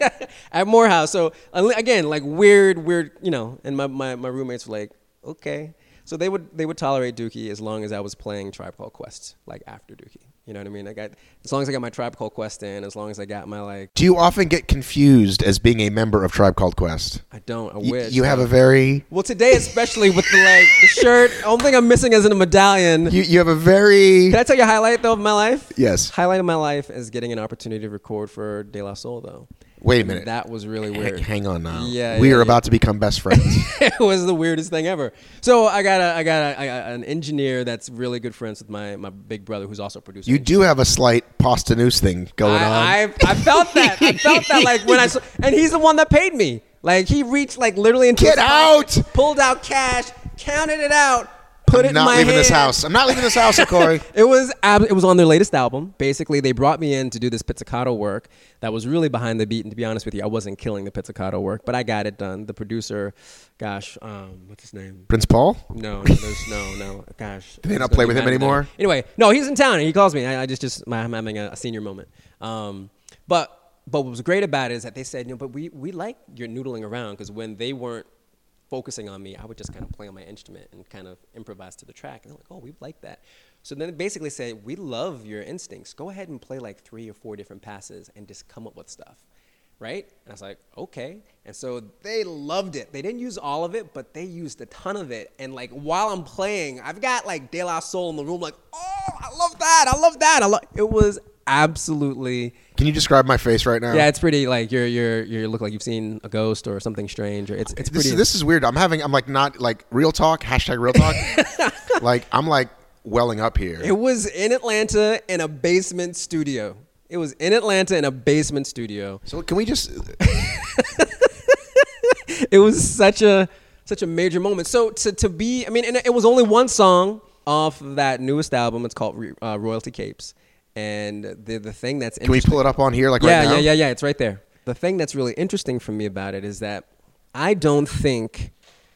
At Morehouse. So uh, again, like weird, weird, you know. And my, my, my roommates were like, okay. So they would they would tolerate Dookie as long as I was playing Tribe Called Quest, like after Dookie. You know what I mean? I got as long as I got my Tribe Called Quest in, as long as I got my like. Do you often get confused as being a member of Tribe Called Quest? I don't. I Y- wish. You have like, a very. well, today especially with the like the shirt. Only thing I'm missing is a medallion. You you have a very. Can I tell you a highlight though of my life? Yes. Highlight of my life is getting an opportunity to record for De La Soul though. Wait a minute. That was really H- weird. hang on now. Yeah, we yeah, are yeah. about to become best friends. It was the weirdest thing ever. So I got a, I got, a, I got an engineer that's really good friends with my, my big brother who's also a producer. You do have a slight Pastanus thing going on. I, I, I felt that. I felt that like when I saw, and he's the one that paid me. Like he reached like literally into Get his pocket, out! pulled out cash, counted it out, put it I'm in not my leaving hand. this house. I'm not leaving this house, Corey. It was ab- it was on their latest album. Basically, they brought me in to do this pizzicato work that was really behind the beat. And to be honest with you, I wasn't killing the pizzicato work, but I got it done. The producer, gosh, um, what's his name? Prince Paul? No, no, there's no, no. Gosh, Do they he's not gonna play be with him mad at anymore? them. Anyway, no, he's in town and he calls me. I, I just, just, I'm having a, a senior moment. Um, but, but what was great about it is that they said, you know, but we, we like your noodling around because when they weren't focusing on me, I would just kind of play on my instrument and kind of improvise to the track. And they're like, oh, we like that. So then they basically said, we love your instincts. Go ahead and play like three or four different passes and just come up with stuff. Right? And I was like, okay. And so they loved it. They didn't use all of it, but they used a ton of it. And like while I'm playing, I've got like De La Soul in the room like, oh, I love that. I love that. I love it was absolutely. Can you describe my face right now? Yeah, it's pretty like you're you're you look like you've seen a ghost or something strange or it's it's This pretty is, this is weird. I'm having, I'm like not like real talk, hashtag real talk. Like I'm like welling up here. It was in Atlanta in a basement studio. It was in Atlanta in a basement studio. So can we just, It was such a such a major moment. So to to be, I mean, and it was only one song off of that newest album. It's called uh, Royalty Capes. And the the thing that's can we pull it up on here like yeah, right now? Yeah, yeah, yeah, it's right there. The thing that's really interesting for me about it is that I don't think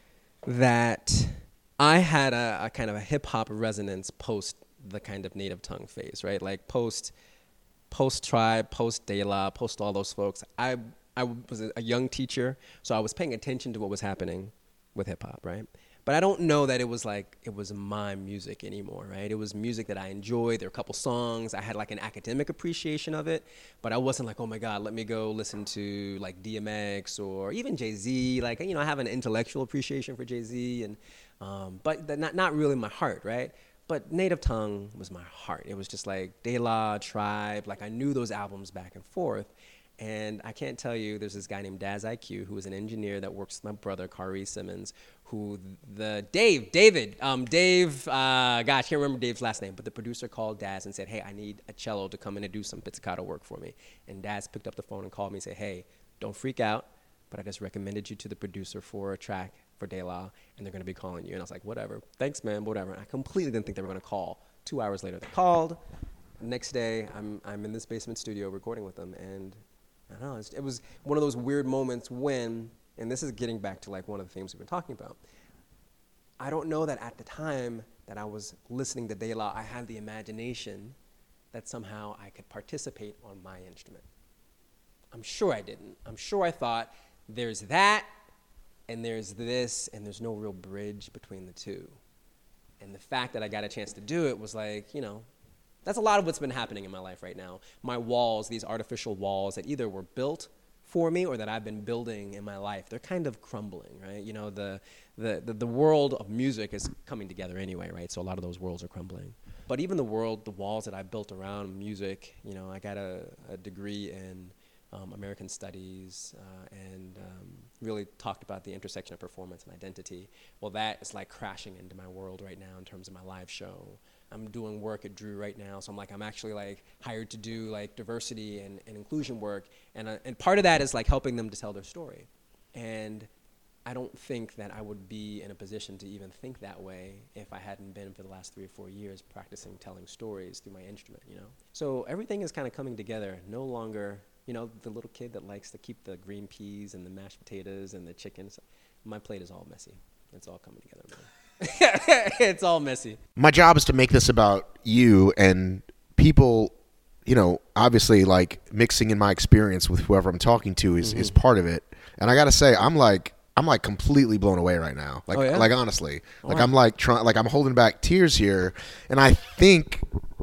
that I had a, a kind of a hip hop resonance post the kind of native tongue phase, right? Like post post Tribe, post De La, post all those folks. I I was a young teacher, so I was paying attention to what was happening with hip hop, right? But I don't know that it was like, it was my music anymore, right? It was music that I enjoyed. There were a couple songs. I had like an academic appreciation of it, but I wasn't like, oh my God, let me go listen to like D M X or even Jay-Z. Like, you know, I have an intellectual appreciation for Jay-Z, and um, but that not, not really my heart, right? But Native Tongue was my heart. It was just like De La, Tribe, like I knew those albums back and forth. And I can't tell you, there's this guy named Daz I Q, who is an engineer that works with my brother, Kari Simmons, who the, Dave, David, um, Dave, uh, gosh, I can't remember Dave's last name, but the producer called Daz and said, hey, I need a cello to come in and do some pizzicato work for me. And Daz picked up the phone and called me and said, hey, don't freak out, but I just recommended you to the producer for a track for De La, and they're going to be calling you. And I was like, whatever, thanks, man, whatever. And I completely didn't think they were going to call. Two hours later, they called. Next day, I'm, I'm in this basement studio recording with them, and I don't know, it was one of those weird moments when, and this is getting back to like one of the themes we've been talking about. I don't know that at the time that I was listening to De La, I had the imagination that somehow I could participate on my instrument. I'm sure I didn't. I'm sure I thought there's that and there's this and there's no real bridge between the two. And the fact that I got a chance to do it was like, you know, that's a lot of what's been happening in my life right now. My walls, these artificial walls that either were built for me or that I've been building in my life, they're kind of crumbling, right? You know, the, the, the, the world of music is coming together anyway, right? So a lot of those worlds are crumbling. But even the world, the walls that I built around music, you know, I got a, a degree in um, American Studies uh, and um, really talked about the intersection of performance and identity. Well, that is like crashing into my world right now in terms of my live show. I'm doing work at Drew right now, so I'm like, I'm actually like hired to do like diversity and, and inclusion work, and uh, and part of that is like helping them to tell their story. And I don't think that I would be in a position to even think that way if I hadn't been for the last three or four years practicing telling stories through my instrument, you know? So everything is kind of coming together. No longer, you know, the little kid that likes to keep the green peas and the mashed potatoes and the chicken. My plate is all messy. It's all coming together, man. It's all messy. My job is to make this about you and people, you know, obviously like mixing in my experience with whoever I'm talking to is, mm-hmm. is part of it. And I got to say, I'm like, I'm like completely blown away right now. Like, oh, yeah? like honestly, oh, like wow. I'm like trying, like I'm holding back tears here. And I think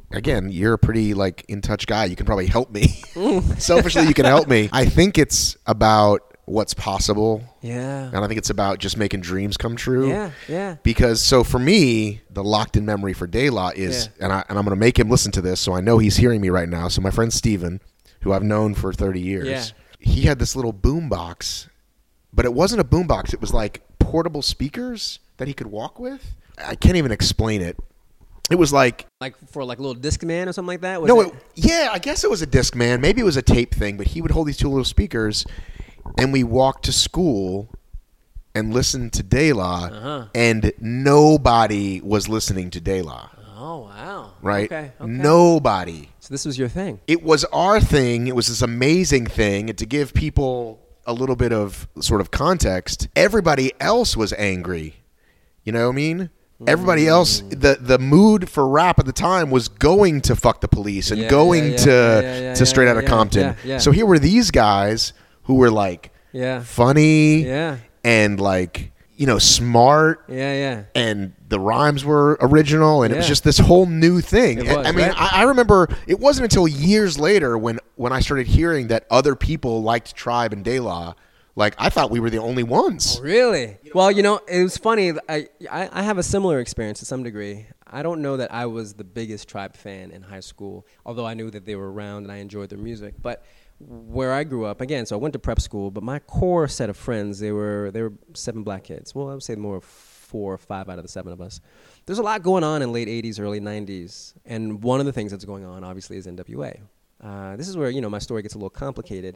again, you're a pretty like in touch guy. You can probably help me. Selfishly, you can help me. I think it's about what's possible. Yeah. And I think it's about just making dreams come true. Yeah, yeah. Because so for me, the locked in memory for De La is, Yeah. and, I, and I'm going to make him listen to this, so I know he's hearing me right now. So my friend Steven, who I've known for thirty years, Yeah. he had this little boom box, but it wasn't a boom box. It was like portable speakers that he could walk with. I can't even explain it. It was like Like for like a little Discman or something like that? Was no, it? it, yeah, I guess it was a Discman. Maybe it was a tape thing, but he would hold these two little speakers, and we walked to school and listened to De La, Uh-huh. and nobody was listening to De La, Oh, wow. right? Okay, okay. Nobody. So this was your thing. It was our thing. It was this amazing thing. And to give people a little bit of sort of context, everybody else was angry. You know what I mean? Everybody else, the the mood for rap at the time was going to Fuck the Police and Yeah, going yeah, yeah, to yeah, yeah, yeah, to Straight yeah, Outta yeah, Compton. yeah, yeah. So here were these guys who were like Yeah. funny Yeah. and like, you know, smart, Yeah, yeah. and the rhymes were original, and it was Yeah. just this whole new thing. It And, was, I mean, right? I, I remember it wasn't until years later when when I started hearing that other people liked Tribe and De La. Like, I thought we were the only ones. Really? Well, you know, it was funny. I, I I have a similar experience to some degree. I don't know that I was the biggest Tribe fan in high school, although I knew that they were around and I enjoyed their music. But where I grew up, again, so I went to prep school, but my core set of friends, they were they were seven black kids. Well, I would say more four or five out of the seven of us. There's a lot going on in late eighties, early nineties, and one of the things that's going on, obviously, is N W A. Uh, this is where, you know, my story gets a little complicated.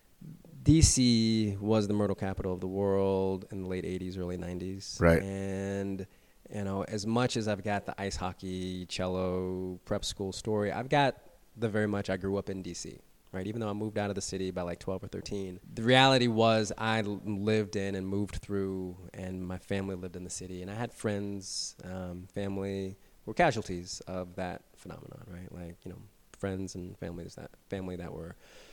D C was the myrtle capital of the world in the late eighties, early nineties. Right. And, you know, as much as I've got the ice hockey, cello, prep school story, I've got the very much I grew up in D C, right? Even though I moved out of the city by like twelve or thirteen. The reality was I l- lived in and moved through, and my family lived in the city. And I had friends, um, family, were casualties of that phenomenon, right? Like, you know, friends and families that family that were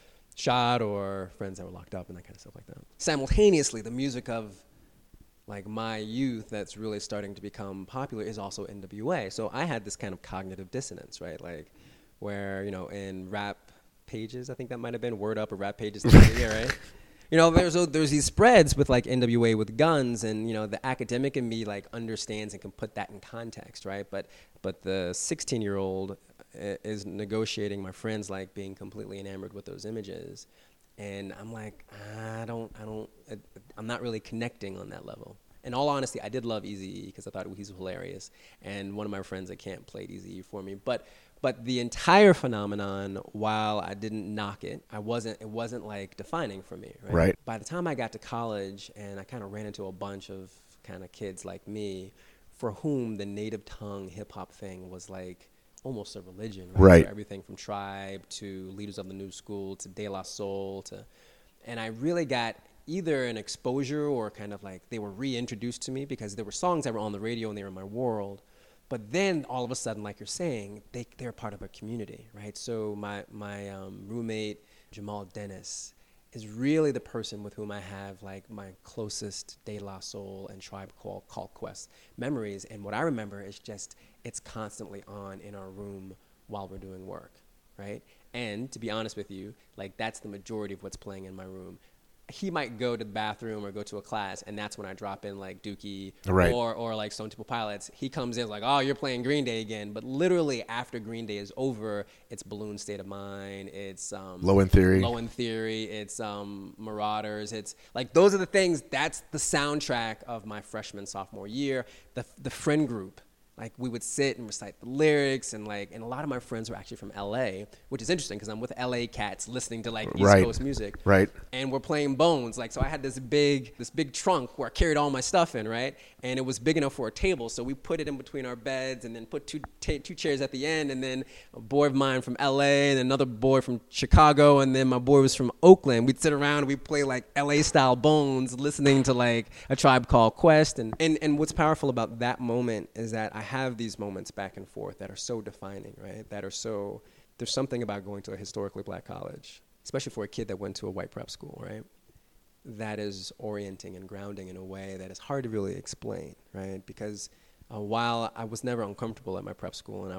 shot or friends that were locked up and that kind of stuff like that. Simultaneously, the music of like my youth that's really starting to become popular is also N W A. So I had this kind of cognitive dissonance, right? Like where, you know, in rap pages, I think that might have been Word Up or Rap Pages, yeah, right? You know, there's there's these spreads with like N W A with guns, and you know the academic in me like understands and can put that in context, right? But but the sixteen year old is negotiating my friends like being completely enamored with those images, and I'm like I don't I don't I'm not really connecting on that level. In all honesty, I did love Eazy-E because I thought he was hilarious, and one of my friends at camp played Eazy-E for me. But but the entire phenomenon, while I didn't knock it, I wasn't it wasn't like defining for me. Right. Right. By the time I got to college, and I kind of ran into a bunch of kind of kids like me, for whom the native tongue hip hop thing was like almost a religion, right? Right. So everything from Tribe to Leaders of the New School to De La Soul to, and I really got either an exposure or kind of like they were reintroduced to me because there were songs that were on the radio and they were in my world. But then all of a sudden, like you're saying, they, they're part of a community, right? So my, my um, roommate, Jamal Dennis, is really the person with whom I have like my closest De La Soul and Tribe Called, Called Quest memories. And what I remember is just it's constantly on in our room while we're doing work, right? And to be honest with you, like that's the majority of what's playing in my room. He might go to the bathroom or go to a class, and that's when I drop in like Dookie Right. or or like Stone Temple Pilots. He comes in like, oh, you're playing Green Day again. But literally after Green Day is over, it's Balloon State of Mind. It's um, Low End Theory. Low End Theory. It's um, Marauders. It's like those are the things. That's the soundtrack of my freshman sophomore year. The the friend group. Like we would sit and recite the lyrics, and like, and a lot of my friends were actually from L A, which is interesting because I'm with L A cats listening to like East Right. Coast music, Right. and we're playing Bones. Like, so I had this big, this big trunk where I carried all my stuff in, right? And it was big enough for a table, so we put it in between our beds, and then put two ta- two chairs at the end, and then a boy of mine from L A, and another boy from Chicago, and then my boy was from Oakland. We'd sit around, and we'd play like L A style Bones, listening to like A Tribe Called Quest, and and and what's powerful about that moment is that I have these moments back and forth that are so defining, right? That are so, there's something about going to a historically black college, especially for a kid that went to a white prep school, right? That is orienting and grounding in a way that is hard to really explain, right? Because uh, while I was never uncomfortable at my prep school and I was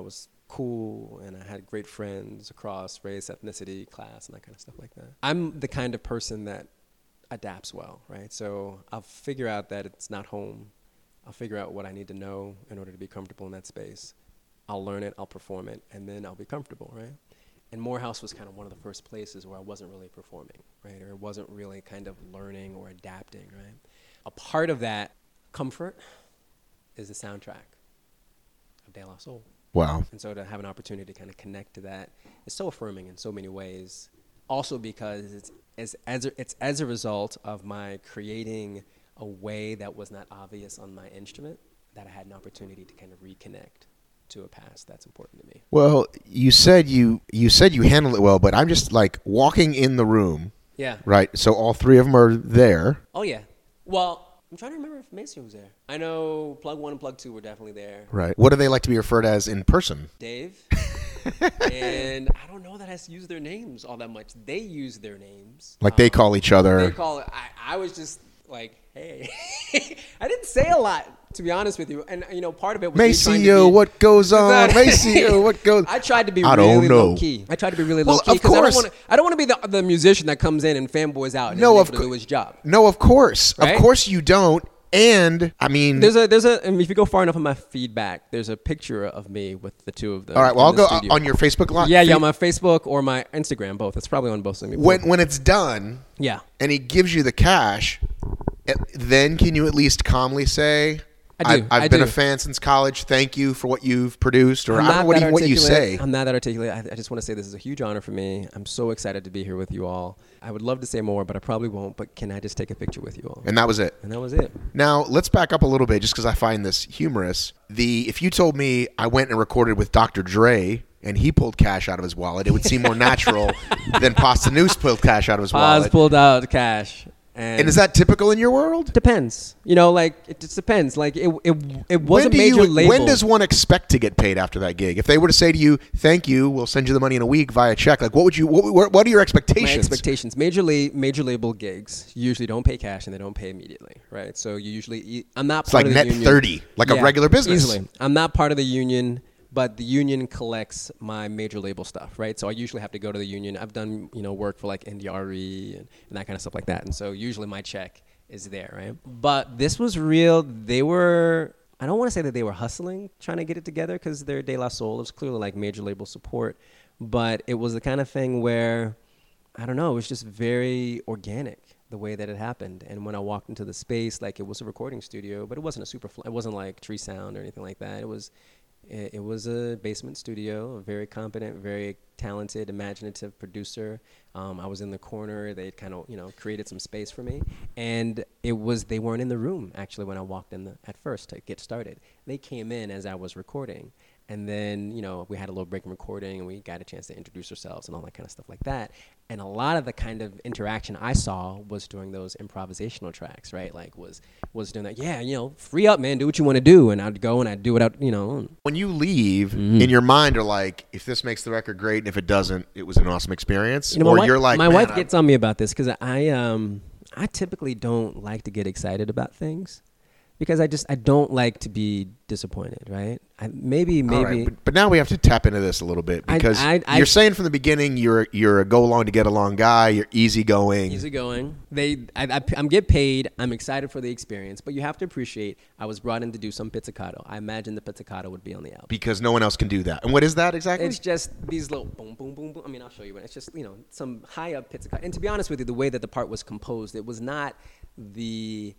cool, and I had great friends across race, ethnicity, class, and that kind of stuff like that. I'm the kind of person that adapts well, right? So I'll figure out that it's not home. I'll figure out what I need to know in order to be comfortable in that space. I'll learn it, I'll perform it, and then I'll be comfortable, right? And Morehouse was kind of one of the first places where I wasn't really performing, right? Or wasn't really kind of learning or adapting, right? A part of that comfort is the soundtrack of De La Soul. Wow. And so to have an opportunity to kind of connect to that is so affirming in so many ways. Also because it's as, as a, it's as a result of my creating a way that was not obvious on my instrument that I had an opportunity to kind of reconnect to a past that's important to me. Well, you said you you said you handled it well, but I'm just like walking in the room. Yeah. Right. So all three of them are there. Oh yeah. Well, I'm trying to remember if Maceo was there. I know Plug One and Plug Two were definitely there. Right. What do they like to be referred as in person? Dave. And I don't know that I use their names all that much. They use their names. Like they um, call each other. They call it. I, I was just like, hey. I didn't say a lot, to be honest with you. And, you know, part of it was me trying to Maceo, be, what goes on? Maceo, what goes I tried to be I really don't know. low key. I tried to be really Well, low key of because I don't course. want to. I don't want to be the, the musician that comes in and fanboys out and No, isn't of able to cour- do his job. No, of course. Right? Of course you don't. And, I mean... There's a there's a. I mean, if you go far enough in my feedback, there's a picture of me with the two of them. all right, well, in I'll the go studio. on your Facebook live. Yeah, yeah, feed. on my Facebook or my Instagram, both. It's probably on both of them. When, when it's done Yeah. and he gives you the cash, eh, then can you at least calmly say... I do. I've, I've I been do. a fan since college. Thank you for what you've produced. Or I'm I don't know not what, that you, what you articulate. say. I'm not that articulate. I, I just want to say this is a huge honor for me. I'm so excited to be here with you all. I would love to say more, but I probably won't. But can I just take a picture with you all? And that was it. And that was it. Now, let's back up a little bit just because I find this humorous. The If you told me I went and recorded with Doctor Dre and he pulled cash out of his wallet, it would seem more natural than Pasta Noose pulled cash out of his Paz wallet. pulled out cash. And, And is that typical in your world? depends? You know, like it just depends. Like it, it, it was When a do major you, label. when does one expect to get paid after that gig? If they were to say to you, "Thank you, we'll send you the money in a week via check," like what would you? What, what are your my expectations? expectations? Major la- major label gigs usually don't pay cash and they don't pay immediately, right? So you usually, I'm not It's part like of the net union. thirty, like a Yeah, regular business. Easily, I'm not part of the union. But the union collects my major label stuff, right? So I usually have to go to the union. I've done, you know, work for like N D R E and, and that kind of stuff like that. And so usually my check is there, right? But this was real. They were, I don't want to say that they were hustling, trying to get it together because they're De La Soul. It was clearly like major label support. But it was the kind of thing where, I don't know, it was just very organic the way that it happened. And when I walked into the space, like it was a recording studio, but it wasn't a super, fl- it wasn't like Tree Sound or anything like that. It was, it, it was a basement studio, a very competent, very talented, imaginative producer. Um, I was in the corner. They kind of, you know, created some space for me. And it was, they weren't in the room actually when I walked in the, at first to get started. They came in as I was recording. And then, you know, we had a little break in recording and we got a chance to introduce ourselves and all that kind of stuff like that. And a lot of the kind of interaction I saw was during those improvisational tracks, right? Like was was doing that, yeah, you know, free up, man, do what you want to do. And I'd go and I'd do it out, you know. When you leave, Mm-hmm. in your mind are like, if this makes the record great, and if it doesn't, it was an awesome experience. You know, or my wife, you're like, my "Man, wife I- gets on me about this because I um I typically don't like to get excited about things because I just I don't like to be disappointed, right? I, maybe maybe. All right, but, but now we have to tap into this a little bit I- because I- I- you're saying from the beginning you're you're a go along to get along guy. You're easygoing. Easy going. They, I, I, I'm get paid. I'm excited for the experience, but you have to appreciate I was brought in to do some pizzicato. I imagine the pizzicato would be on the album. because no one else can do that. And what is that exactly? It's just these little boom, boom, boom, boom. I mean, I'll show you. But it's just, you know, some high up pizzicato. And to be honest with you, the way that the part was composed, it was not the,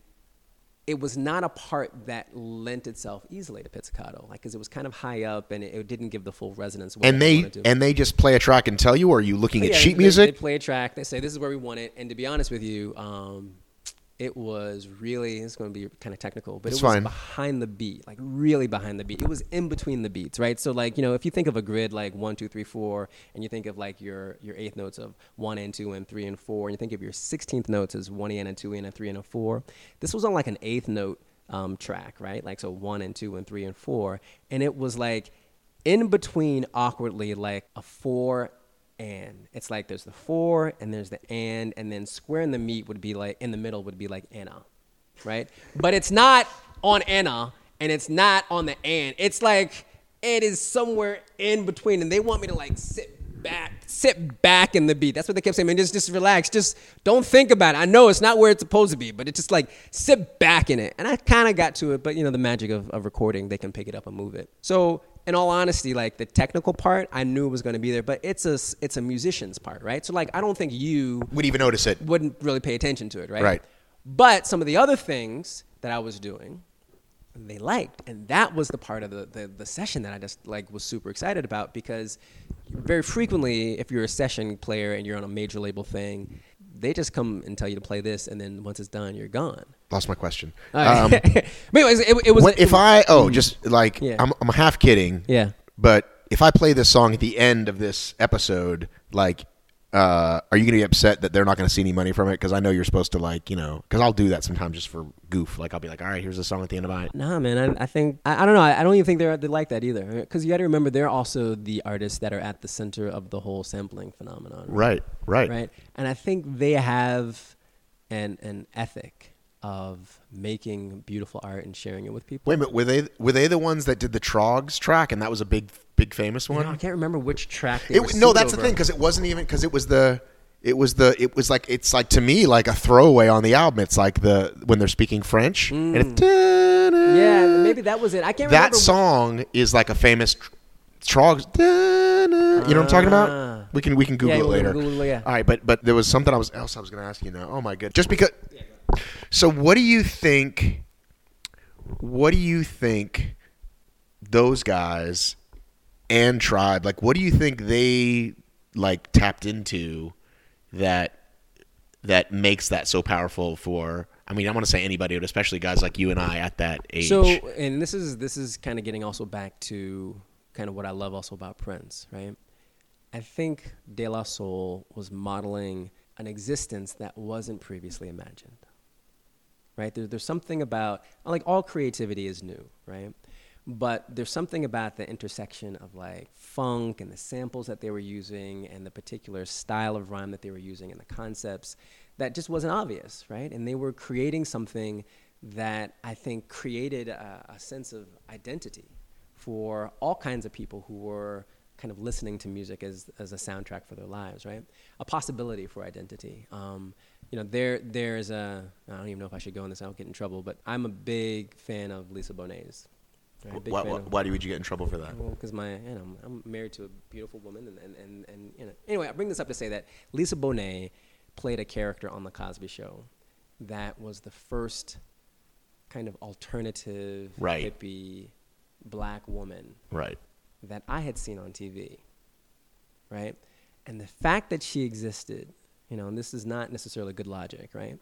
it was not a part that lent itself easily to pizzicato, like because it was kind of high up and it, it didn't give the full resonance. and they and they just play a track and tell you, or are you looking But at yeah, sheet they, music? They play a track. They say this is where we want it. And to be honest with you, um, it was really, it's going to be kind of technical, but It's it was fine. behind the beat, like really behind the beat. It was in between the beats, right? So like, you know, if you think of a grid like one, two, three, four, and you think of like your your eighth notes of one and two and three and four, and you think of your sixteenth notes as one and a two and a three and a four. This was on like an eighth note um, track, right? Like so one and two and three and four, and it was like in between awkwardly like a four and. It's like there's the four and there's the and, and then square in the meat would be like, in the middle would be like Anna, right? But it's not on Anna and it's not on the and. It's like, it is somewhere in between, and they want me to like sit back, sit back in the beat. That's what they kept saying. Man, just, just relax. Just don't think about it. I know it's not where it's supposed to be, but it's just like sit back in it. And I kind of got to it, but you know, the magic of, of recording, they can pick it up and move it. So in all honesty, like the technical part, I knew was going to be there, but it's a, it's a musician's part, right? So like, I don't think you would even notice it. Wouldn't really pay attention to it, right? Right. But some of the other things that I was doing, they liked. And that was the part of the, the, the session that I just like was super excited about, because very frequently, if you're a session player and you're on a major label thing, they just come and tell you to play this, and then once it's done, you're gone. Lost my question. Um, but anyways, it, it was. When, it, if I oh, just like yeah. I'm, I'm half kidding. Yeah. But if I play this song at the end of this episode, like, uh, are you gonna be upset that they're not gonna see any money from it? Because I know you're supposed to, like, you know, because I'll do that sometimes just for goof. Like, I'll be like, all right, here's the song at the end of it. Nah, man. I, I think I, I don't know. I, I don't even think they're they like that either. Because you got to remember, they're also the artists that are at the center of the whole sampling phenomenon. Right. Right. Right. And I think they have an an ethic of making beautiful art and sharing it with people. Wait a minute, were they were they the ones that did the Trogs track, and that was a big big famous one? You know, I can't remember which track. They It, were no, sued that's over. the thing, because it wasn't even because it was the it was the it was like it's like to me like a throwaway on the album. It's like the when they're speaking French, Mm. and it's Yeah, maybe that was it. I can't that remember. song is like a famous tr- Trogs. You know what I'm talking Ah. about? We can we can Google Yeah, it we'll later. Google it, yeah. All right, but but there was something I was else I was going to ask you now. Oh my god, just because. So what do you think? What do you think those guys and Tribe, like, what do you think they like tapped into that that makes that so powerful for? I mean, I want to say anybody, but especially guys like you and I at that age. So, and this is this is kind of getting also back to kind of what I love also about Prince, right? I think De La Soul was modeling an existence that wasn't previously imagined, right? There, there's something about, like, all creativity is new, right? But there's something about the intersection of like funk and the samples that they were using and the particular style of rhyme that they were using and the concepts that just wasn't obvious, right? And they were creating something that I think created a, a sense of identity for all kinds of people who were kind of listening to music as as a soundtrack for their lives, right? A possibility for identity. Um, you know, there there's a, I don't even know if I should go on this, I'll get in trouble, but I'm a big fan of Lisa Bonet's. Right? Big why, fan why, of- why would you get in trouble for that? Well, because my, you know, I'm married to a beautiful woman, and, and, and, and you know. Anyway, I bring this up to say that Lisa Bonet played a character on The Cosby Show that was the first kind of alternative, Right. hippie, black woman Right. that I had seen on T V, right? And the fact that she existed, you know, and this is not necessarily good logic, right,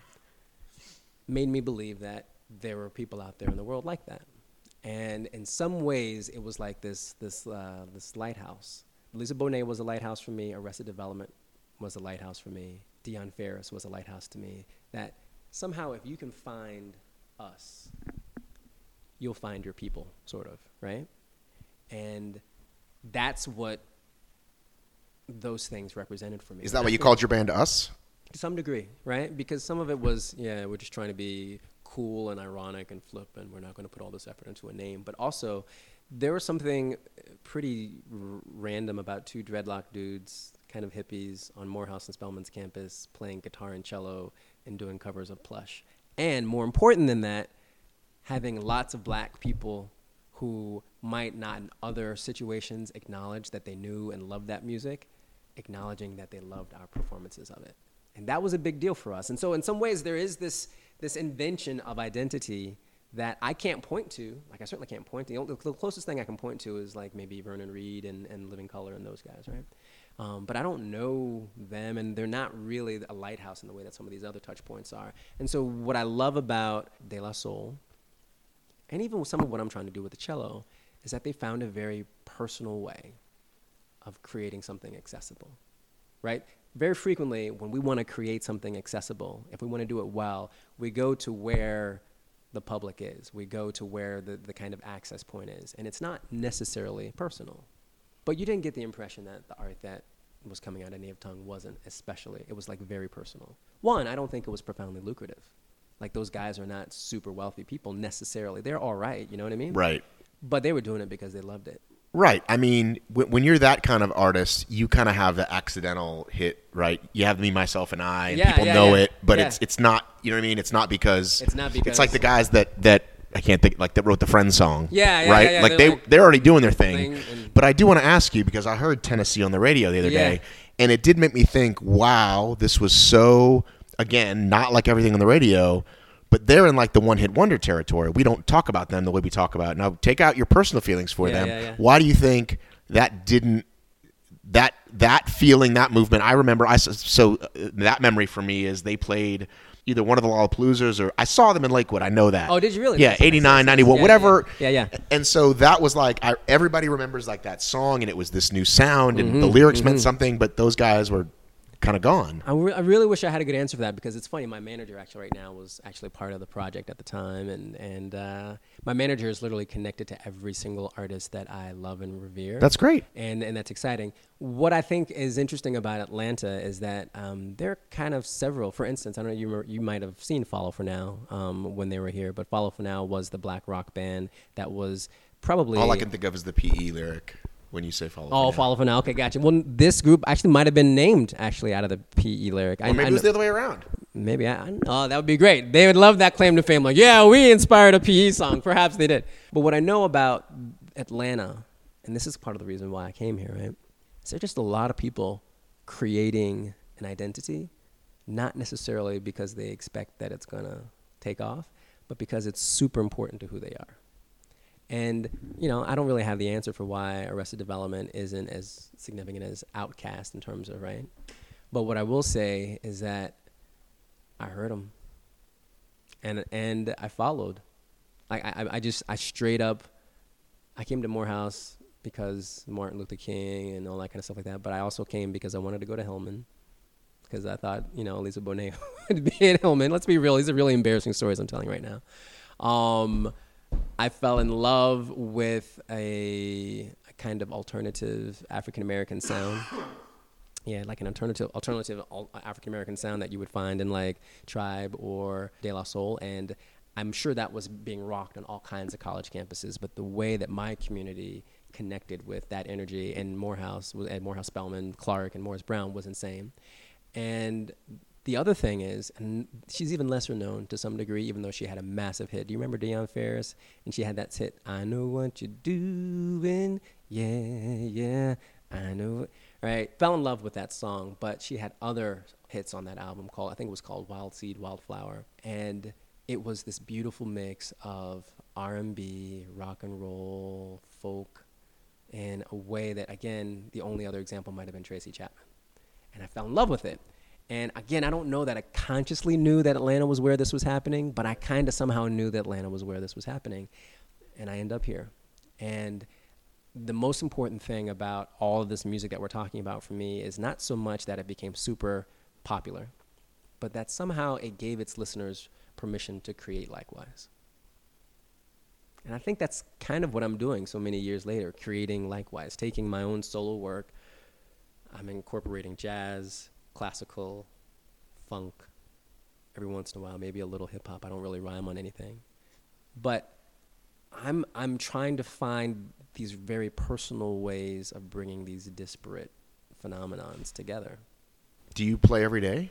made me believe that there were people out there in the world like that. And in some ways, it was like this this uh, this lighthouse. Lisa Bonet was a lighthouse for me. Arrested Development was a lighthouse for me. Deion Ferris was a lighthouse to me. That somehow, if you can find us, you'll find your people, sort of, right? And that's what those things represented for me. Is that And why I you think- called your band Us? to some degree, right? Because some of it was, yeah, we're just trying to be cool and ironic and flip, and we're not going to put all this effort into a name. But also, there was something pretty r- random about two dreadlock dudes, kind of hippies, on Morehouse and Spelman's campus, playing guitar and cello and doing covers of Plush. And more important than that, having lots of black people who might not in other situations acknowledge that they knew and loved that music, acknowledging that they loved our performances of it. And that was a big deal for us. And so in some ways, there is this this invention of identity that I can't point to. Like, I certainly can't point to. The, only, the closest thing I can point to is, like, maybe Vernon Reid and, and Living Colour and those guys, right? Um, but I don't know them, and they're not really a lighthouse in the way that some of these other touch points are. And so what I love about De La Soul, and even with some of what I'm trying to do with the cello, is that they found a very personal way of creating something accessible, right? Very frequently, when we want to create something accessible, if we want to do it well, we go to where the public is. We go to where the, the kind of access point is. And it's not necessarily personal. But you didn't get the impression that the art that was coming out of Native Tongue wasn't especially. It was, like, very personal. One, I don't think it was profoundly lucrative. Like, those guys are not super wealthy people necessarily. They're all right, you know what I mean? Right. But they were doing it because they loved it. Right. I mean, when, when you're that kind of artist, you kind of have the accidental hit, right? You have Me, Myself, and I, and Yeah, people yeah, know yeah. it, but Yeah. it's it's not. You know what I mean? It's not because It's not because- it's like the guys that that I can't think like that wrote the Friends song. Yeah, yeah, right. yeah, yeah. Like They're they like- they're already doing their thing. thing and- But I do want to ask you because I heard Tennessee on the radio the other Yeah. day, and it did make me think, wow, this was so again not like everything on the radio. But they're in like the one-hit wonder territory. We don't talk about them the way we talk about. Now, take out your personal feelings for Yeah, them. yeah, yeah. Why do you think that didn't that that feeling, that movement? I remember. I so uh, that memory for me is they played either one of the Lollapaloozas or I saw them in Lakewood. I know that. Oh, did you really? Yeah, Nice, nice, eighty-nine, nice, ninety-one, yeah, whatever. Yeah, yeah. yeah. And so that was like I, everybody remembers like that song, and it was this new sound, and Mm-hmm, the lyrics meant something. But those guys were kind of gone. I, re- I really wish I had a good answer for that because it's funny. My manager actually right now was actually part of the project at the time, and and uh, my manager is literally connected to every single artist that I love and revere. That's great. and and that's exciting. What I think is interesting about Atlanta is that um, there are kind of several. For instance, I don't know you re- you might have seen Follow for Now um, when they were here, but Follow for Now was the black rock band that was probably All I can think of is the P E lyric when you say follow. Oh, for now. Follow for Now. Okay, gotcha. Well, this group actually might have been named actually out of the P E lyric. Or maybe I it was know- the other way around. Maybe I, I oh that would be great. They would love that claim to fame. Like, yeah, we inspired a P E song. Perhaps they did. But what I know about Atlanta, and this is part of the reason why I came here, right? Is there just a lot of people creating an identity, not necessarily because they expect that it's gonna take off, but because it's super important to who they are. And, you know, I don't really have the answer for why Arrested Development isn't as significant as Outkast in terms of, right? But what I will say is that I heard them, and and I followed. Like I, I just, I straight up, I came to Morehouse because Martin Luther King and all that kind of stuff like that. But I also came because I wanted to go to Hillman because I thought, you know, Lisa Bonet would be in Hillman. Let's be real; these are really embarrassing stories I'm telling right now. Um, I fell in love with a, a kind of alternative African American sound. Yeah, like an alternative, alternative African American sound that you would find in like Tribe or De La Soul, and I'm sure that was being rocked on all kinds of college campuses. But the way that my community connected with that energy, and Morehouse, at Morehouse Spelman, Clark, and Morris Brown was insane. And the other thing is, and she's even lesser known to some degree, even though she had a massive hit. Do you remember Deion Ferris? And she had that hit, I know what you're doing, yeah, yeah, I know it. Right, fell in love with that song, but she had other hits on that album called, I think it was called Wild Seed, Wildflower. And it was this beautiful mix of R and B, rock and roll, folk, in a way that, again, the only other example might have been Tracy Chapman. And I fell in love with it. And again, I don't know that I consciously knew that Atlanta was where this was happening, but I kind of somehow knew that Atlanta was where this was happening. And I end up here. And the most important thing about all of this music that we're talking about for me is not so much that it became super popular, but that somehow it gave its listeners permission to create likewise. And I think that's kind of what I'm doing so many years later, creating likewise, taking my own solo work. I'm incorporating jazz, classical, funk, every once in a while, maybe a little hip hop. I don't really rhyme on anything. But I'm I'm trying to find these very personal ways of bringing these disparate phenomenons together. Do you play every day?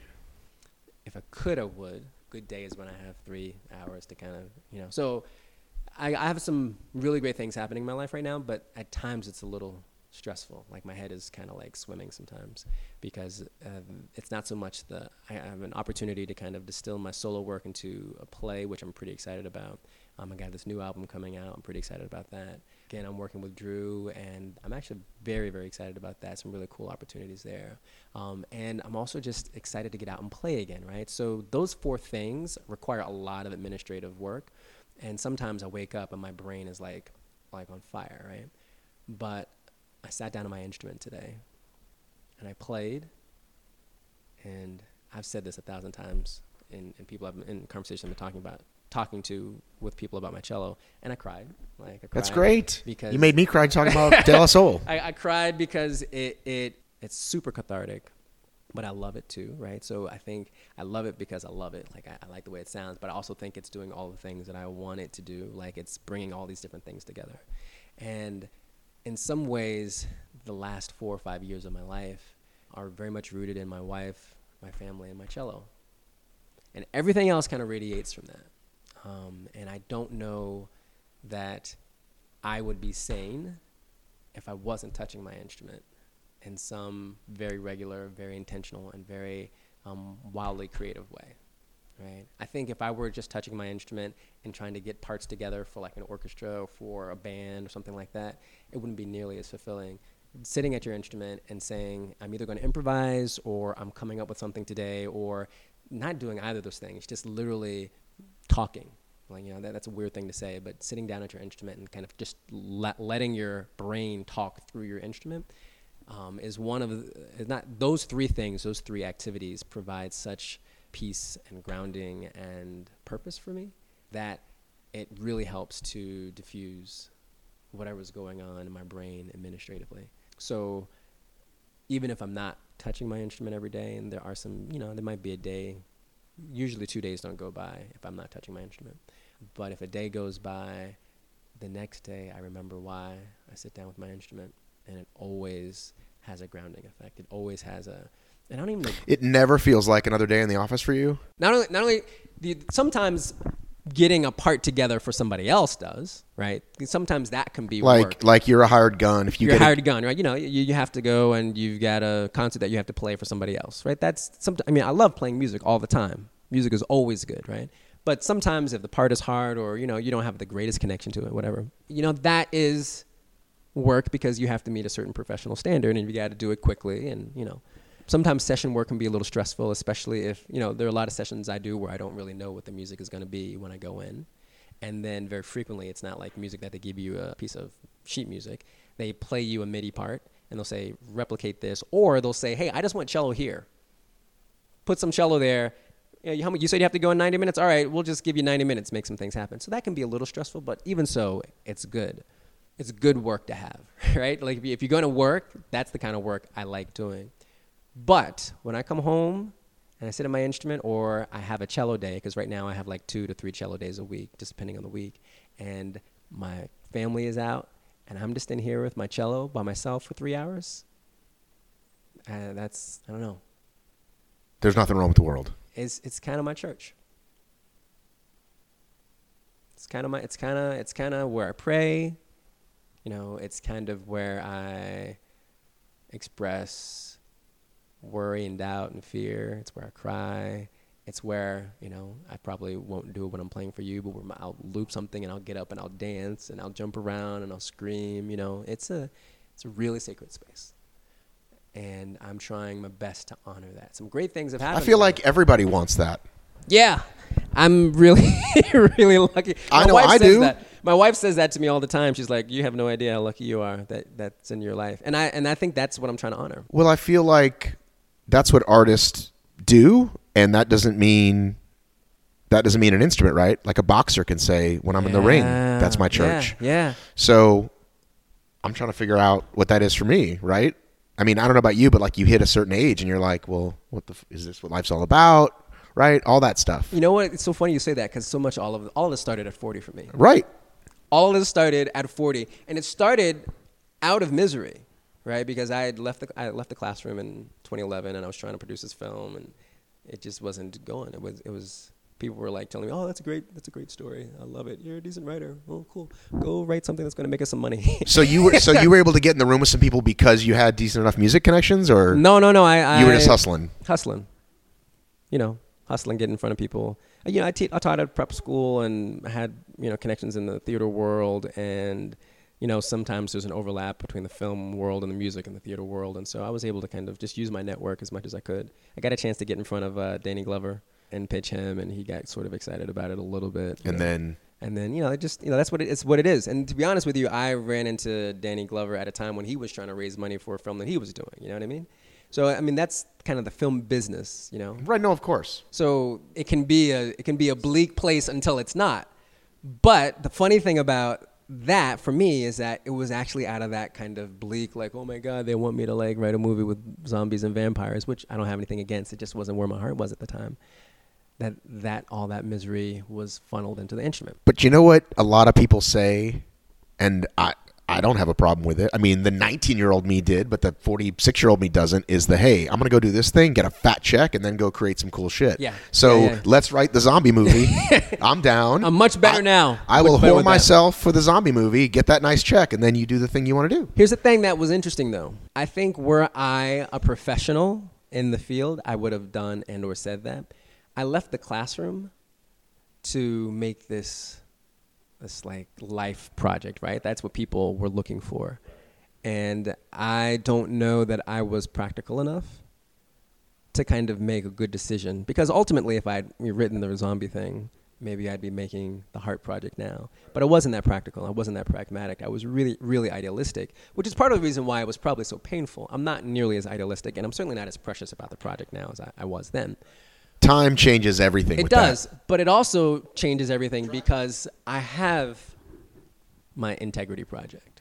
If I could, I would. Good day is when I have three hours to kind of, you know. So I, I have some really great things happening in my life right now, but at times it's a little stressful. Like my head is kind of like swimming sometimes because um, it's not so much the, I have an opportunity to kind of distill my solo work into a play, which I'm pretty excited about. Um, I got this new album coming out. I'm pretty excited about that. Again, I'm working with Drew, and I'm actually very, very excited about that. Some really cool opportunities there. Um, and I'm also just excited to get out and play again, right? So those four things require a lot of administrative work. And sometimes I wake up and my brain is like, like on fire, right? But I sat down on my instrument today, and I played, and I've said this a thousand times in, in people I've been, in conversations I've been talking about, talking to with people about my cello, and I cried. Like I cried That's great. because You made me cry talking about De La Soul. I, I cried because it it it's super cathartic, but I love it too, right? So I think I love it because I love it. Like I, I like the way it sounds, but I also think it's doing all the things that I want it to do. Like it's bringing all these different things together, and in some ways, the last four or five years of my life are very much rooted in my wife, my family, and my cello. And everything else kind of radiates from that. Um, and I don't know that I would be sane if I wasn't touching my instrument in some very regular, very intentional, and very um, wildly creative way, right? I think if I were just touching my instrument and trying to get parts together for like an orchestra or for a band or something like that, it wouldn't be nearly as fulfilling. Sitting at your instrument and saying, I'm either going to improvise or I'm coming up with something today, or not doing either of those things, just literally talking. Like, you know, that, that's a weird thing to say, but sitting down at your instrument and kind of just let, letting your brain talk through your instrument um, is one of the, is not those three things, those three activities provide such peace and grounding and purpose for me that it really helps to diffuse whatever's going on in my brain administratively. So even if I'm not touching my instrument every day, and there are some, you know, there might be a day, usually two days don't go by if I'm not touching my instrument. But if a day goes by, the next day I remember why I sit down with my instrument, and it always has a grounding effect. It always has a, and I don't even know. It never feels like another day in the office for you? Not only, not only, the, sometimes getting a part together for somebody else does, right? Sometimes that can be like work. like you're a hired gun. If you you're a get hired gun, right? You know, you, you have to go and you've got a concert that you have to play for somebody else, right? That's some. I mean, I love playing music all the time. Music is always good, right? But sometimes if the part is hard, or you know, you don't have the greatest connection to it, whatever, you know, that is work because you have to meet a certain professional standard and you got to do it quickly, and you know. Sometimes session work can be a little stressful, especially if, you know, there are a lot of sessions I do where I don't really know what the music is going to be when I go in. And then very frequently, it's not like music that they give you a piece of sheet music. They play you a MIDI part, and they'll say, replicate this. Or they'll say, hey, I just want cello here. Put some cello there. You know, how many, you said you have to go in ninety minutes? All right, we'll just give you ninety minutes, make some things happen. So that can be a little stressful, but even so, it's good. It's good work to have, right? Like if you're going to work, that's the kind of work I like doing. But when I come home and I sit at my instrument, or I have a cello day, because right now I have like two to three cello days a week, just depending on the week, and my family is out, and I'm just in here with my cello by myself for three hours, uh, that's, I don't know. There's nothing wrong with the world. It's, it's kind of my church. It's kind of my, it's kind of, it's kind of where I pray, you know, it's kind of where I express worry and doubt and fear. It's where I cry. It's where, you know, I probably won't do it when I'm playing for you, but where I'll loop something and I'll get up and I'll dance and I'll jump around and I'll scream. You know, it's a, it's a really sacred space, and I'm trying my best to honor that. Some great things have happened. I feel like everybody wants that. Yeah, I'm really, really lucky. I My know wife I says do. That. My wife says that to me all the time. She's like, "You have no idea how lucky you are that that's in your life," and I and I think that's what I'm trying to honor. Well, I feel like that's what artists do, and that doesn't mean that doesn't mean an instrument, right? Like a boxer can say, when I'm yeah, in the ring, that's my church. Yeah, yeah. So I'm trying to figure out what that is for me, right? I mean, I don't know about you, but like you hit a certain age and you're like, well, what the f- is this what life's all about, right? All that stuff. You know what? It's so funny you say that, because so much all of all of this started at forty for me. Right. All of this started at forty, and it started out of misery, right? Because I had left the I left the classroom in twenty eleven, and I was trying to produce this film, and it just wasn't going. It was it was people were like telling me, "Oh, that's a great that's a great story. I love it. You're a decent writer. Oh, cool. Go write something that's going to make us some money." So you were so you were able to get in the room with some people because you had decent enough music connections, or no, no, no. I, I you were just hustling, hustling. You know, hustling, getting in front of people. You know, I, te- I taught at prep school and had, you know, connections in the theater world, and, you know, sometimes there's an overlap between the film world and the music and the theater world, and so I was able to kind of just use my network as much as I could. I got a chance to get in front of uh, Danny Glover and pitch him, and he got sort of excited about it a little bit. and know. then And then, you know, it just, you know, that's what it, it's what it is. And to be honest with you, I ran into Danny Glover at a time when he was trying to raise money for a film that he was doing. You know what I mean? So, I mean, that's kind of the film business, you know? right? No, of course. So it can be a it can be a bleak place until it's not. But the funny thing about that for me is that it was actually out of that kind of bleak, like, oh my God, they want me to like write a movie with zombies and vampires, which I don't have anything against. It just wasn't where my heart was at the time. That that all that misery was funneled into the instrument. But you know what a lot of people say, and I I don't have a problem with it. I mean, the nineteen-year-old me did, but the forty-six-year-old me doesn't, is the, hey, I'm going to go do this thing, get a fat check, and then go create some cool shit. Yeah. So Yeah, yeah. let's write the zombie movie. I'm down. I'm much better I, now. I will Much better whore with that. myself for the zombie movie, get that nice check, and then you do the thing you want to do. Here's the thing that was interesting, though. I think were I a professional in the field, I would have done and or said that. I left the classroom to make this this like life project, right? That's what people were looking for. And I don't know that I was practical enough to kind of make a good decision. Because ultimately, if I'd written the zombie thing, maybe I'd be making the Heart Project now. But I wasn't that practical. I wasn't that pragmatic. I was really, really idealistic, which is part of the reason why it was probably so painful. I'm not nearly as idealistic, and I'm certainly not as precious about the project now as I, I was then. Time changes everything. It with does, that. but it also changes everything because I have my integrity project,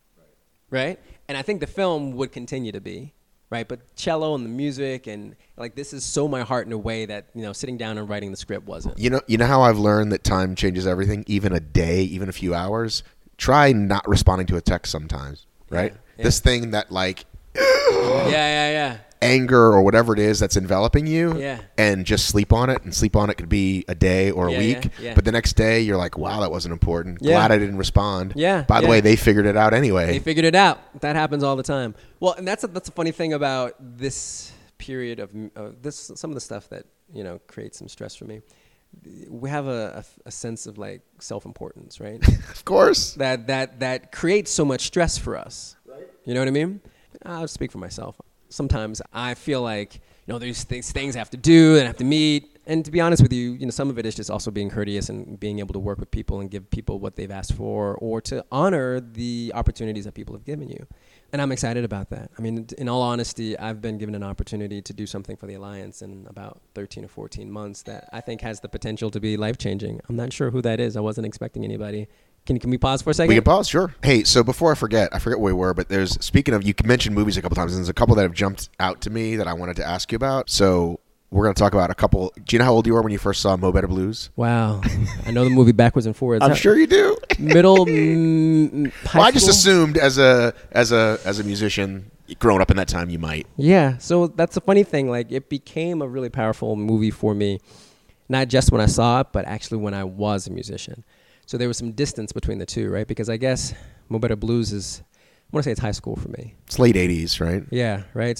right? And I think the film would continue to be, right? But cello and the music and like this is so my heart in a way that, you know, sitting down and writing the script wasn't. You know, you know how I've learned that time changes everything, even a day, even a few hours? Try not responding to a text sometimes, right? Yeah, yeah. This thing that like yeah, yeah, yeah. anger or whatever it is that's enveloping you, Yeah. and just sleep on it. And sleep on it could be a day or a Yeah, week, yeah, yeah. but the next day you're like, wow, that wasn't important. Yeah. Glad I didn't respond. Yeah, By the yeah. way, they figured it out anyway. They figured it out. That happens all the time. Well, and that's a, that's a funny thing about this period of uh, this. Some of the stuff that you know creates some stress for me. We have a, a, a sense of like self-importance, right? Of course. that that that creates so much stress for us. Right. You know what I mean? I'll speak for myself. Sometimes I feel like you know there's these things I have to do and I have to meet. And to be honest with you, you know some of it is just also being courteous and being able to work with people and give people what they've asked for, or to honor the opportunities that people have given you. And I'm excited about that. I mean, in all honesty, I've been given an opportunity to do something for the Alliance in about thirteen or fourteen months that I think has the potential to be life-changing. I'm not sure who that is. I wasn't expecting anybody. Can, can we pause for a second? We can pause, sure. Hey, so before I forget, I forget where we were, but there's, speaking of, you mentioned movies a couple times, and there's a couple that have jumped out to me that I wanted to ask you about. So we're going to talk about a couple. Do you know how old you were when you first saw Mo Better Blues? Wow. I know the movie backwards and forwards. I'm sure you do. Middle, mm, high Well, I just school? assumed as a as a as a musician, growing up in that time, you might. Yeah, so that's a funny thing. Like, it became a really powerful movie for me, not just when I saw it, but actually when I was a musician. So there was some distance between the two, right? Because I guess Mo Better Blues is, I want to say it's high school for me. It's late eighties, right? Yeah, right?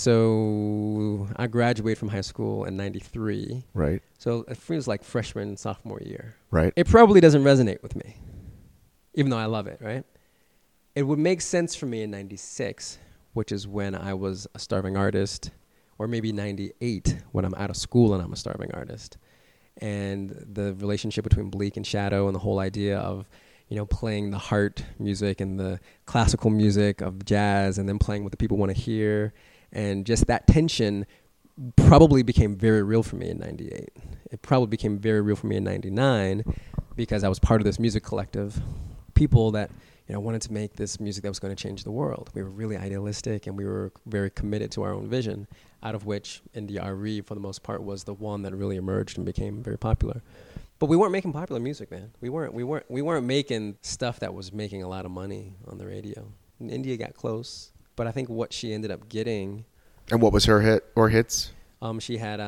So I graduated from high school in ninety-three. Right. So it feels like freshman, sophomore year. Right. It probably doesn't resonate with me, even though I love it, right? It would make sense for me in ninety-six, which is when I was a starving artist, or maybe ninety-eight when I'm out of school and I'm a starving artist. And the relationship between Bleak and Shadow and the whole idea of, you know, playing the heart music and the classical music of jazz and then playing what the people want to hear. And just that tension probably became very real for me in ninety-eight. It probably became very real for me in ninety-nine because I was part of this music collective. People that, you know, wanted to make this music that was going to change the world. We were really idealistic and we were very committed to our own vision, out of which India Arie, for the most part, was the one that really emerged and became very popular. But we weren't making popular music, man. We weren't. We weren't. We weren't making stuff that was making a lot of money on the radio. And India got close, but I think what she ended up getting. And what was her hit or hits? Um, she had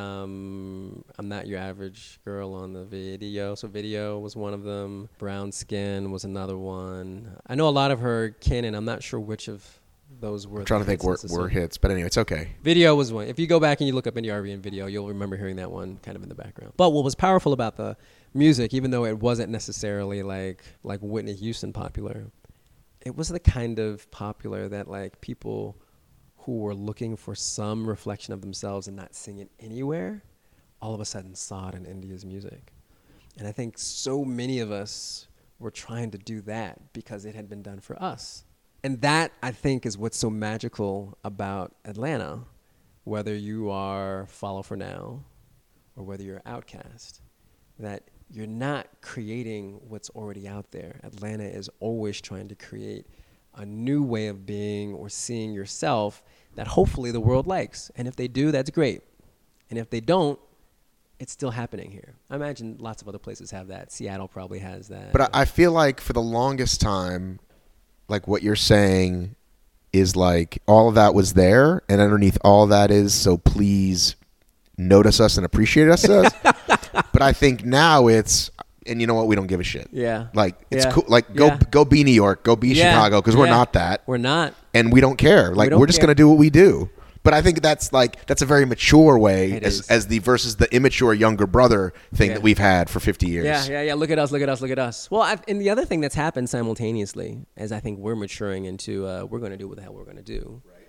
um, "I'm Not Your Average Girl" on the video. So "Video" was one of them. "Brown Skin" was another one. I know a lot of her canon. I'm not sure which of those were. I'm trying to think were, were hits, but anyway, it's okay. "Video" was one. If you go back and you look up India Arie and "Video," you'll remember hearing that one kind of in the background. But what was powerful about the music, even though it wasn't necessarily like like Whitney Houston popular, it was the kind of popular that like people who were looking for some reflection of themselves and not seeing it anywhere, all of a sudden saw it in India's music. And I think so many of us were trying to do that because it had been done for us. And that, I think, is what's so magical about Atlanta, whether you are Follow for Now or whether you're Outkast, that you're not creating what's already out there. Atlanta is always trying to create a new way of being or seeing yourself that hopefully the world likes. And if they do, that's great. And if they don't, it's still happening here. I imagine lots of other places have that. Seattle probably has that. But I, I feel like for the longest time, like what you're saying is like all of that was there, and underneath all that is, so please notice us and appreciate us. But I think now it's, and you know what, we don't give a shit. Yeah. Like it's yeah. cool. Like go yeah. go be New York, go be yeah. Chicago, because we're yeah. not that. We're not, and we don't care. Like we we're just care. gonna do what we do. But I think that's like that's a very mature way It as is. as the versus the immature younger brother thing Yeah. that we've had for fifty years. Yeah, yeah, yeah. Look at us, look at us, look at us. Well, I've, and the other thing that's happened simultaneously, as I think we're maturing into, uh, we're going to do what the hell we're going to do, right.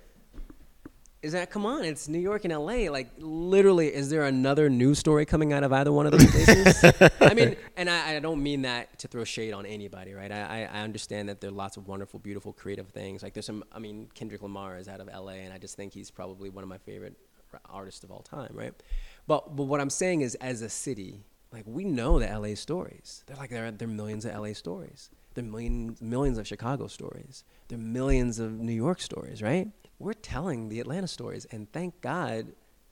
is that, come on, it's New York and L A. Like, literally, is there another news story coming out of either one of those places? I mean, and I, I don't mean that to throw shade on anybody, right? I, I understand that there are lots of wonderful, beautiful, creative things. Like, there's some, I mean, Kendrick Lamar is out of L A, and I just think he's probably one of my favorite artists of all time, right? But but what I'm saying is, as a city, like, we know the L A stories. They're like, there are, there are millions of L A stories. There are millions, millions of Chicago stories. There are millions of New York stories, right? We're telling the Atlanta stories, and thank God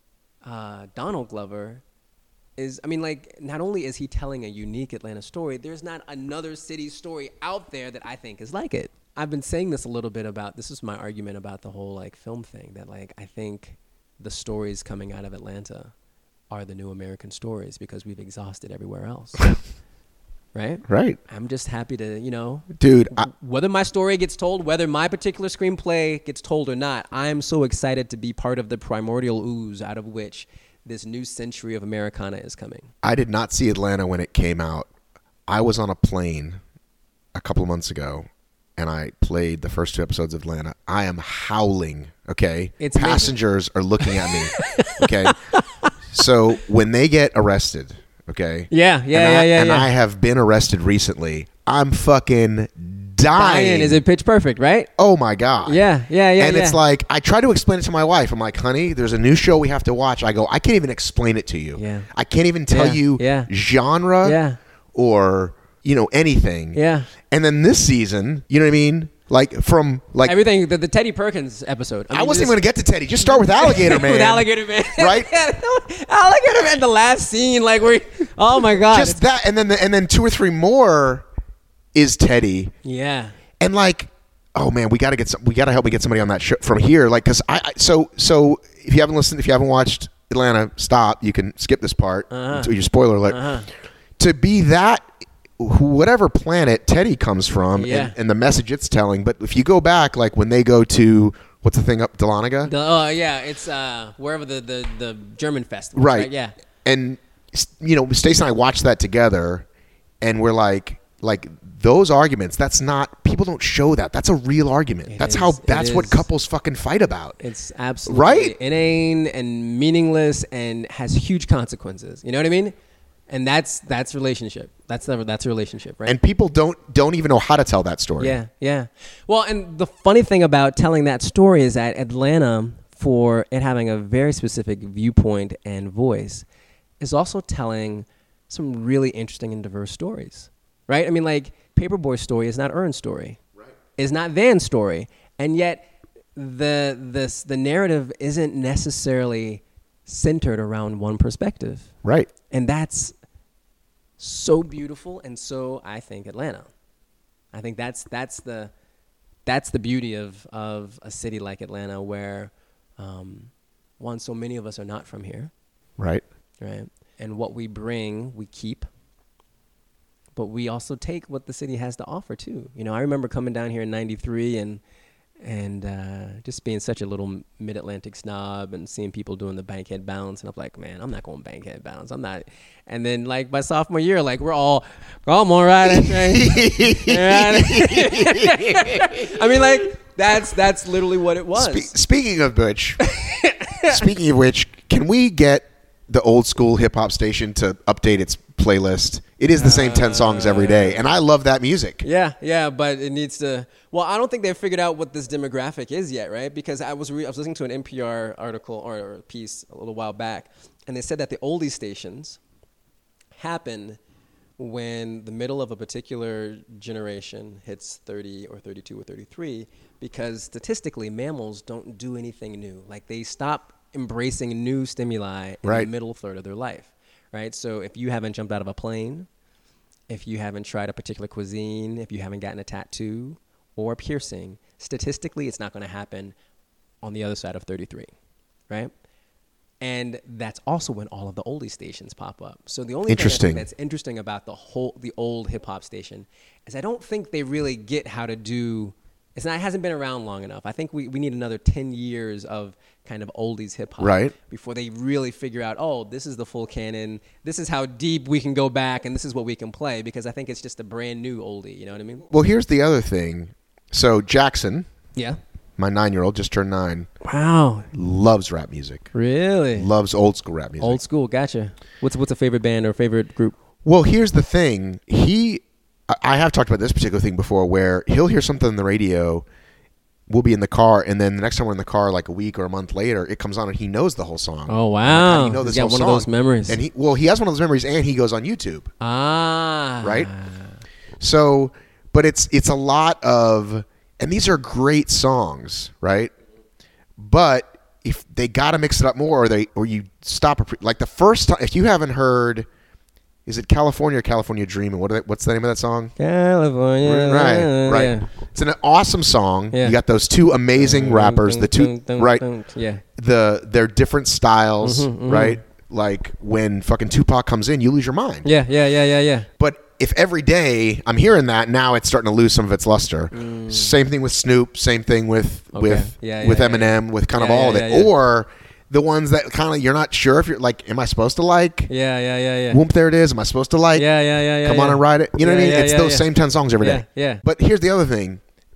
uh, Donald Glover is, I mean, like, not only is he telling a unique Atlanta story, there's not another city story out there that I think is like it. I've been saying this a little bit about, this is my argument about the whole, like, film thing, that, like, I think the stories coming out of Atlanta are the new American stories because we've exhausted everywhere else. Right? Right. I'm just happy to, you know, dude, I, whether my story gets told, whether my particular screenplay gets told or not, I'm so excited to be part of the primordial ooze out of which this new century of Americana is coming. I did not see Atlanta when it came out. I was on a plane a couple of months ago, and I played the first two episodes of Atlanta. I am howling, okay? It's Passengers amazing. Are looking at me, okay? So when they get arrested, okay? Yeah, yeah, and yeah, I, yeah. And yeah. I have been arrested recently. I'm fucking dying. dying. Is it Pitch Perfect, right? Oh, my God. Yeah, yeah, yeah. And yeah. it's like, I try to explain it to my wife. I'm like, honey, there's a new show we have to watch. I go, I can't even explain it to you. Yeah. I can't even tell yeah, you yeah. genre yeah. or, you know, anything. Yeah. And then this season, you know what I mean? Like from like everything, the, the Teddy Perkins episode. I, mean, I wasn't even going to get to Teddy. Just start with Alligator Man. With Alligator Man, right? Alligator Man. The last scene, like where, oh my God, just that, and then the, and then two or three more is Teddy. Yeah. And like, oh man, we got to get some. We got to help me get somebody on that show from here. Like, cause I, I so so if you haven't listened, if you haven't watched Atlanta, stop. You can skip this part. Uh-huh. Your spoiler alert. Uh-huh. To be that. Whatever planet Teddy comes from, yeah. and, and the message it's telling. But if you go back, like when they go to what's the thing up Dahlonega? Oh uh, yeah, it's uh, wherever the, the, the German festival, right. right? Yeah, and you know, Stacey and I watched that together, and we're like, like those arguments. That's not people don't show that. That's a real argument. It that's is, how. That's what is. couples fucking fight about. It's absolutely right, inane and meaningless, and has huge consequences. You know what I mean? And that's that's relationship. That's the, that's a relationship, right? And people don't don't even know how to tell that story. Yeah, yeah. Well, and the funny thing about telling that story is that Atlanta, for it having a very specific viewpoint and voice, is also telling some really interesting and diverse stories, right? I mean, like Paperboy's story is not Ern's story, right? Is not Van's story, and yet the this the narrative isn't necessarily centered around one perspective, right? And that's so beautiful, and so I think Atlanta. I think that's that's the that's the beauty of of a city like Atlanta, where um, one, so many of us are not from here, right? Right, and what we bring, we keep, but we also take what the city has to offer too. You know, I remember coming down here in ninety-three and and uh, just being such a little mid-Atlantic snob and seeing people doing the bankhead bounce. And I'm like, man, I'm not going bankhead bounce. I'm not. And then like by sophomore year, like we're all, come on, right? I mean, like that's that's literally what it was. Spe- speaking of which, speaking of which, can we get the old school hip hop station to update its playlist? It is the same ten songs every day, and I love that music. Yeah, yeah, but it needs to. Well, I don't think they've figured out what this demographic is yet, right? Because I was re- I was listening to an N P R article or, or a piece a little while back, and they said that the oldie stations happen when the middle of a particular generation hits thirty or thirty-two or thirty-three, because statistically mammals don't do anything new. Like they stop embracing new stimuli in right. the middle third of their life, right? So if you haven't jumped out of a plane, if you haven't tried a particular cuisine, if you haven't gotten a tattoo, or piercing, statistically, it's not going to happen on the other side of thirty-three, right? And that's also when all of the oldie stations pop up. So the only thing I Interesting. think that's interesting about the whole the old hip hop station is I don't think they really get how to do. It's not. It hasn't been around long enough. I think we, we need another ten years of kind of oldies hip hop, Right. before they really figure out, oh, this is the full canon. This is how deep we can go back, and this is what we can play. Because I think it's just a brand new oldie. You know what I mean? Well, here's the other thing. So Jackson, Yeah. my nine-year-old, just turned nine, Wow. loves rap music. Really? Loves old school rap music. Old school. Gotcha. What's what's a favorite band or favorite group? Well, here's the thing. He, I- I have talked about this particular thing before, where he'll hear something on the radio. We'll be in the car, and then the next time we're in the car, like a week or a month later, it comes on, and he knows the whole song. Oh I'm like, wow! how do you know this He's got whole one of song? those memories. And he, well, he has one of those memories, and he goes on YouTube, ah, right? So, but it's it's a lot of, and these are great songs, right? But if they got to mix it up more, or they or you stop a, like the first time, if you haven't heard, is it California or California Dream? And what are they, what's the name of that song? California. Right, right. Yeah. It's an awesome song. Yeah. You got those two amazing rappers, the two Dun, dun, right, dun. Yeah. the they're different styles, Mhm, mhm. right? Like when fucking Tupac comes in, you lose your mind. Yeah. Yeah. Yeah. Yeah. Yeah. But if every day I'm hearing that, now it's starting to lose some of its luster. Same thing with Snoop. Same thing with Okay. with Yeah, yeah, with yeah, Eminem. yeah. With kind of Yeah, all yeah, of it, yeah, yeah. or the ones that kind of you're not sure if you're like, am I supposed to like? Yeah. Yeah. Yeah. Yeah. Whoop, there it is. Am I supposed to like? Yeah. Yeah. Yeah. Yeah. Come yeah. on and ride it. You know Yeah, what I mean? yeah, It's yeah, those yeah. same ten songs every day. Yeah, yeah. But here's the other thing: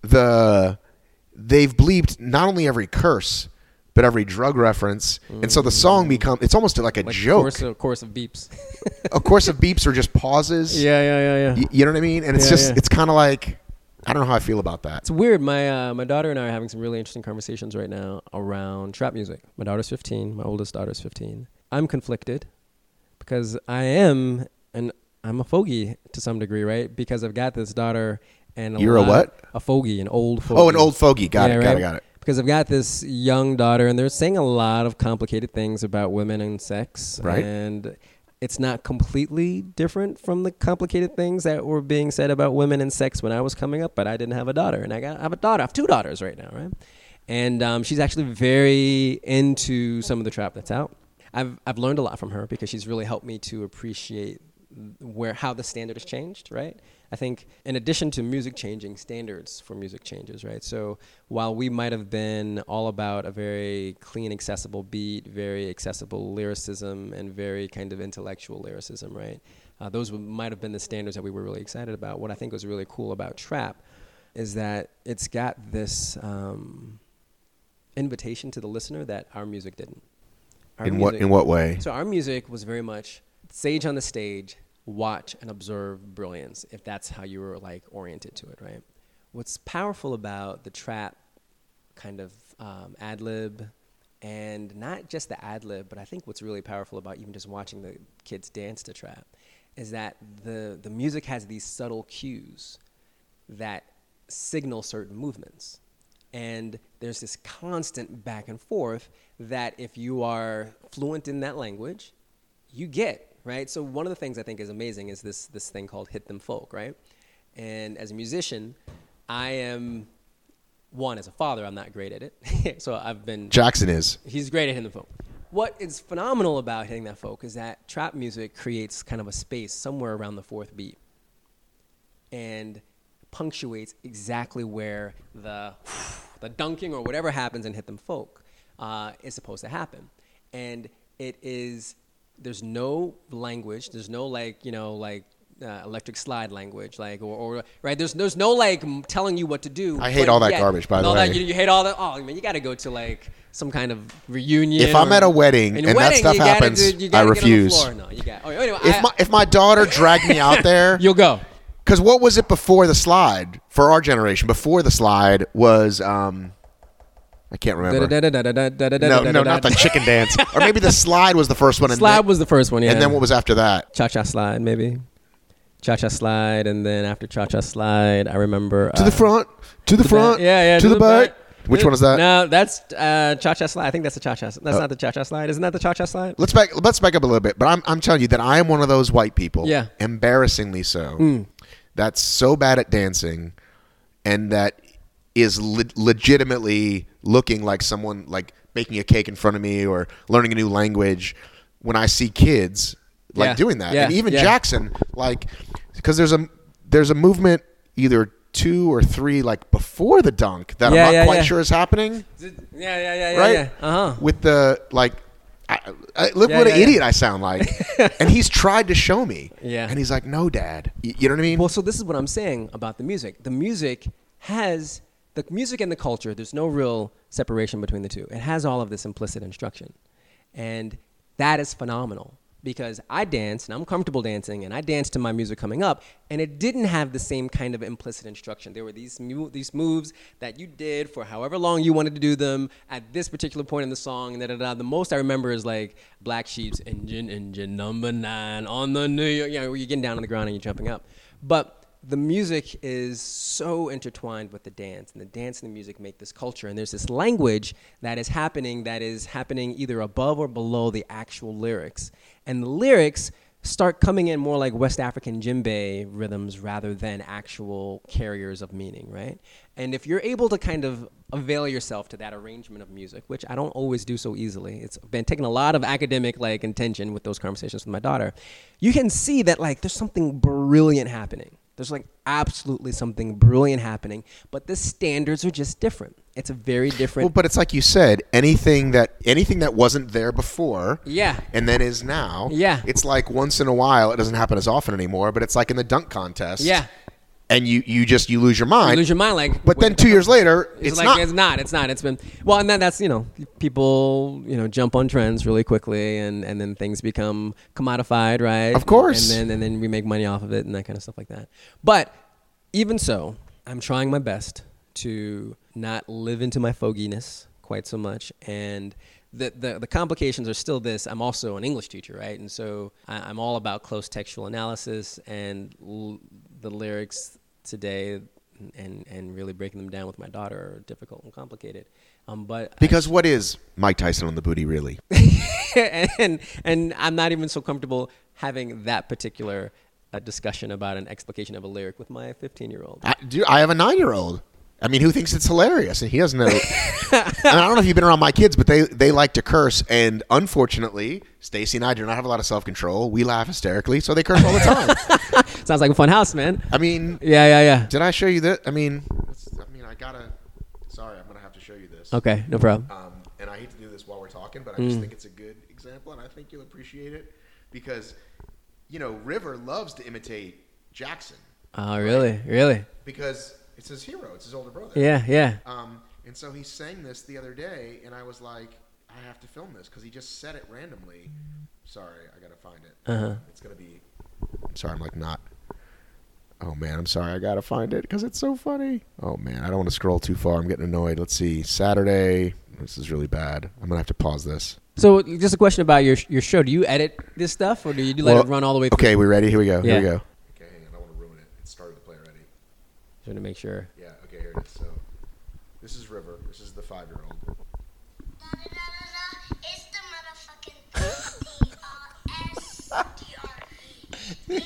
the they've bleeped not only every curse, but every drug reference, and so the song become it's almost like a Like joke. Course of, course of beeps. Of course, of beeps are just pauses. yeah. Yeah. Yeah. Yeah. Y- you know what I mean? And it's Yeah, just yeah. it's kind of like I don't know how I feel about that. It's weird. My uh, my daughter and I are having some really interesting conversations right now around trap music. My daughter's fifteen. My oldest daughter's fifteen. I'm conflicted because I am, and I'm a fogey to some degree, right? Because I've got this daughter and a You're a lot- what? A fogey, an old fogey. Oh, an old fogey. Got Yeah, it. Got right? it. Got it. Because I've got this young daughter, and they're saying a lot of complicated things about women and sex. Right. And it's not completely different from the complicated things that were being said about women and sex when I was coming up, but I didn't have a daughter. And I got I have a daughter. I have two daughters right now, right? And um, she's actually very into some of the trap that's out. I've I've learned a lot from her because she's really helped me to appreciate where how the standard has changed, right? I think in addition to music changing, standards for music changes, right? So while we might have been all about a very clean, accessible beat, very accessible lyricism, and very kind of intellectual lyricism, right? Uh, those w- might have been the standards that we were really excited about. What I think was really cool about trap is that it's got this um, invitation to the listener that our music didn't. Our In what music- in what way? so our music was very much sage on the stage, watch and observe brilliance, if that's how you were like oriented to it, right? What's powerful about the trap kind of um, ad lib, and not just the ad lib, but I think what's really powerful about even just watching the kids dance to trap is that the the music has these subtle cues that signal certain movements. And there's this constant back and forth that if you are fluent in that language, you get, right? So one of the things I think is amazing is this this thing called Hit Them Folk, right? And as a musician, I am, one, as a father, I'm not great at it. So I've been... Jackson is. He's great at hitting the folk. What is phenomenal about hitting that folk is that trap music creates kind of a space somewhere around the fourth beat and punctuates exactly where the the dunking or whatever happens in Hit Them Folk uh, is supposed to happen. And it is, there's no language, there's no like, you know, like uh, electric slide language, like, or, or right, there's there's no like m- telling you what to do. I hate but all that yet- garbage, by and the all way. That, you, you hate all that? Oh, man, you got to go to like some kind of reunion. If I'm or- at a wedding in and that wedding, stuff you gotta happens, do- you I gotta get on the refuse. floor. No, you got. Oh, anyway, If I- my if my daughter dragged me out there, you'll go. because what was it before the slide for our generation? Before the slide was um, I can't remember. No, no, not the chicken dance. Or maybe the slide was the first one. And Slide then, was the first one, yeah. and then what was after that? Cha-cha slide, maybe. Cha-cha slide, and then after cha-cha slide, I remember... To the front, to the front, Yeah, yeah. to the back. Which one is that? No, that's uh, cha-cha slide. I think that's the cha-cha. That's not the cha-cha slide. Isn't that the cha-cha slide? Let's back. Let's back up a little bit. But I'm I'm telling you that I am one of those white people. Yeah. Embarrassingly so. That's so bad at dancing, and that is le- legitimately looking like someone like making a cake in front of me or learning a new language when I see kids like Yeah. doing that. Yeah. And even Yeah. Jackson, like, because there's a there's a movement either two or three like before the dunk that Yeah, I'm not yeah, quite yeah. sure is happening. Yeah, yeah, yeah, yeah. Right? Yeah. Uh huh. With the like, I, I, look Yeah, what yeah, an yeah. idiot I sound like. And he's tried to show me. Yeah. And he's like, no, Dad. Y- You know what I mean? Well, so this is what I'm saying about the music. The music has the music and the culture. There's no real separation between the two. It has all of this implicit instruction, and that is phenomenal because I dance and I'm comfortable dancing, and I danced to my music coming up, and it didn't have the same kind of implicit instruction. There were these mu- these moves that you did for however long you wanted to do them at this particular point in the song. And da, da, da. The most I remember is like Black Sheep's engine, engine number nine on the New York. You know, where you're getting down on the ground and you're jumping up, but the music is so intertwined with the dance, and the dance and the music make this culture. And there's this language that is happening that is happening either above or below the actual lyrics. And the lyrics start coming in more like West African djembe rhythms rather than actual carriers of meaning, right? And if you're able to kind of avail yourself to that arrangement of music, which I don't always do so easily, it's been taking a lot of academic like intention with those conversations with my daughter, you can see that like there's something brilliant happening. There's like absolutely something brilliant happening, but the standards are just different. It's a very different. Well, but it's like you said, anything that anything that wasn't there before, Yeah. and then is now, Yeah. It's like once in a while. It doesn't happen as often anymore, but it's like in the dunk contest, Yeah. And you you just you lose your mind. You lose your mind, like. But then wait, two years later, It's, it's like not. it's not. It's not. It's been well, and then that's you know people you know jump on trends really quickly, and, and then things become commodified, right? Of course. And then and then we make money off of it and that kind of stuff like that. But even so, I'm trying my best to not live into my foginess quite so much, and the the, the complications are still this. I'm also an English teacher, right? And so I, I'm all about close textual analysis and l- the lyrics today. And, and really breaking them down with my daughter are difficult and complicated. Um, but Because what is Mike Tyson on the booty really? I, and and I'm not even so comfortable having that particular uh, discussion about an explication of a lyric with my fifteen year old. I, dude, I have a nine-year-old. I mean, who thinks it's hilarious? And he doesn't know. And I don't know if you've been around my kids, but they, they like to curse. And unfortunately, Stacy and I do not have a lot of self-control. We laugh hysterically, so they curse all the time. Sounds like a fun house, man. I mean, Yeah, yeah, yeah. did I show you that? I mean, it's- I mean, I gotta. Sorry, I'm gonna have to show you this. Okay, no problem. Um, and I hate to do this while we're talking, but I just think it's a good example, and I think you'll appreciate it because, you know, River loves to imitate Jackson Oh, really, really? because it's his hero. It's his older brother. Yeah, yeah. Um, and so he sang this the other day, and I was like, I have to film this because he just said it randomly. Sorry, I gotta find it. Uh-huh. It's gonna be. I'm sorry, I'm like not. Oh man, I'm sorry. I gotta find it because it's so funny. Oh man, I don't want to scroll too far. I'm getting annoyed. Let's see. Saturday. This is really bad. I'm gonna have to pause this. So, just a question about your your show. Do you edit this stuff, or do you let Well, it run all the way through? Okay, we ready? Here we go. Here Yeah. we go. Okay, hang on. I don't want to ruin it. It started to play already. Just to make sure. Yeah. Okay, here it is. So, this is River. This is the five-year-old. It's the motherfucking D R S D R E.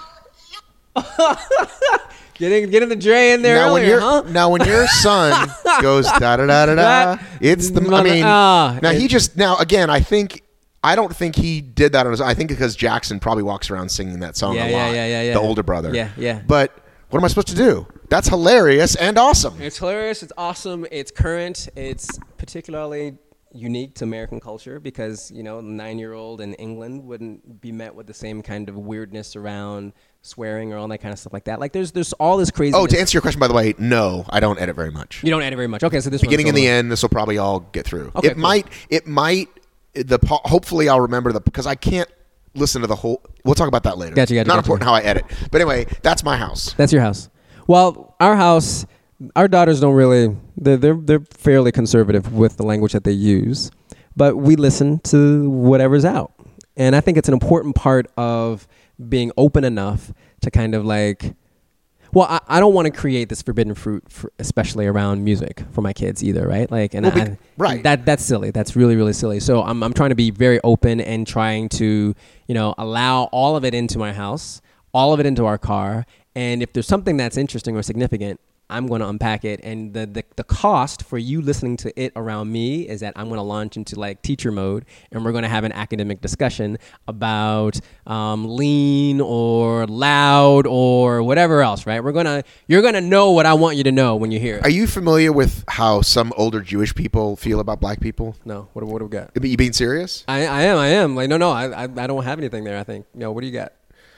Getting getting the Dre in there now when earlier, your huh? now when your son goes da da da da da, That- it's the. I mother- mean, ah, now he it- just now again. I think I don't think he did that on his. I think because Jackson probably walks around singing that song Yeah, a yeah, lot. yeah, yeah, yeah. The older brother. Yeah, yeah. But what am I supposed to do? That's hilarious and awesome. It's hilarious. It's awesome. It's current. It's particularly unique to American culture because, you know, a nine-year-old in England wouldn't be met with the same kind of weirdness around swearing or all that kind of stuff like that. Like, there's there's all this crazy. Oh, to answer your question, by the way, no, I don't edit very much. You don't edit very much. Okay, so this Beginning one's and the solo. end, this will probably all get through. Okay, it cool. might. It might. The po- hopefully I'll remember the because I can't listen to the whole. We'll talk about that later. Gotcha, gotcha, Not gotcha. important how I edit, but anyway, that's my house. That's your house. Well, our house, our daughters don't really. They're they're they're fairly conservative with the language that they use, but we listen to whatever's out, and I think it's an important part of being open enough to kind of like. Well, I, I don't want to create this forbidden fruit, for, especially around music for my kids either, right? Like, and Well, bec- I, right. that that's silly. That's really really silly. So I'm I'm trying to be very open and trying to you know allow all of it into my house, all of it into our car. And if there's something that's interesting or significant, I'm going to unpack it. And the, the the cost for you listening to it around me is that I'm going to launch into like teacher mode, and we're going to have an academic discussion about um, lean or loud or whatever else, right? We're going to, you're going to know what I want you to know when you hear it. Are you familiar with how some older Jewish people feel about black people? No, what, what do we got? Are you being serious? I, I am, I am. Like, no, no, I, I, I don't have anything there, I think. You know, what do you got?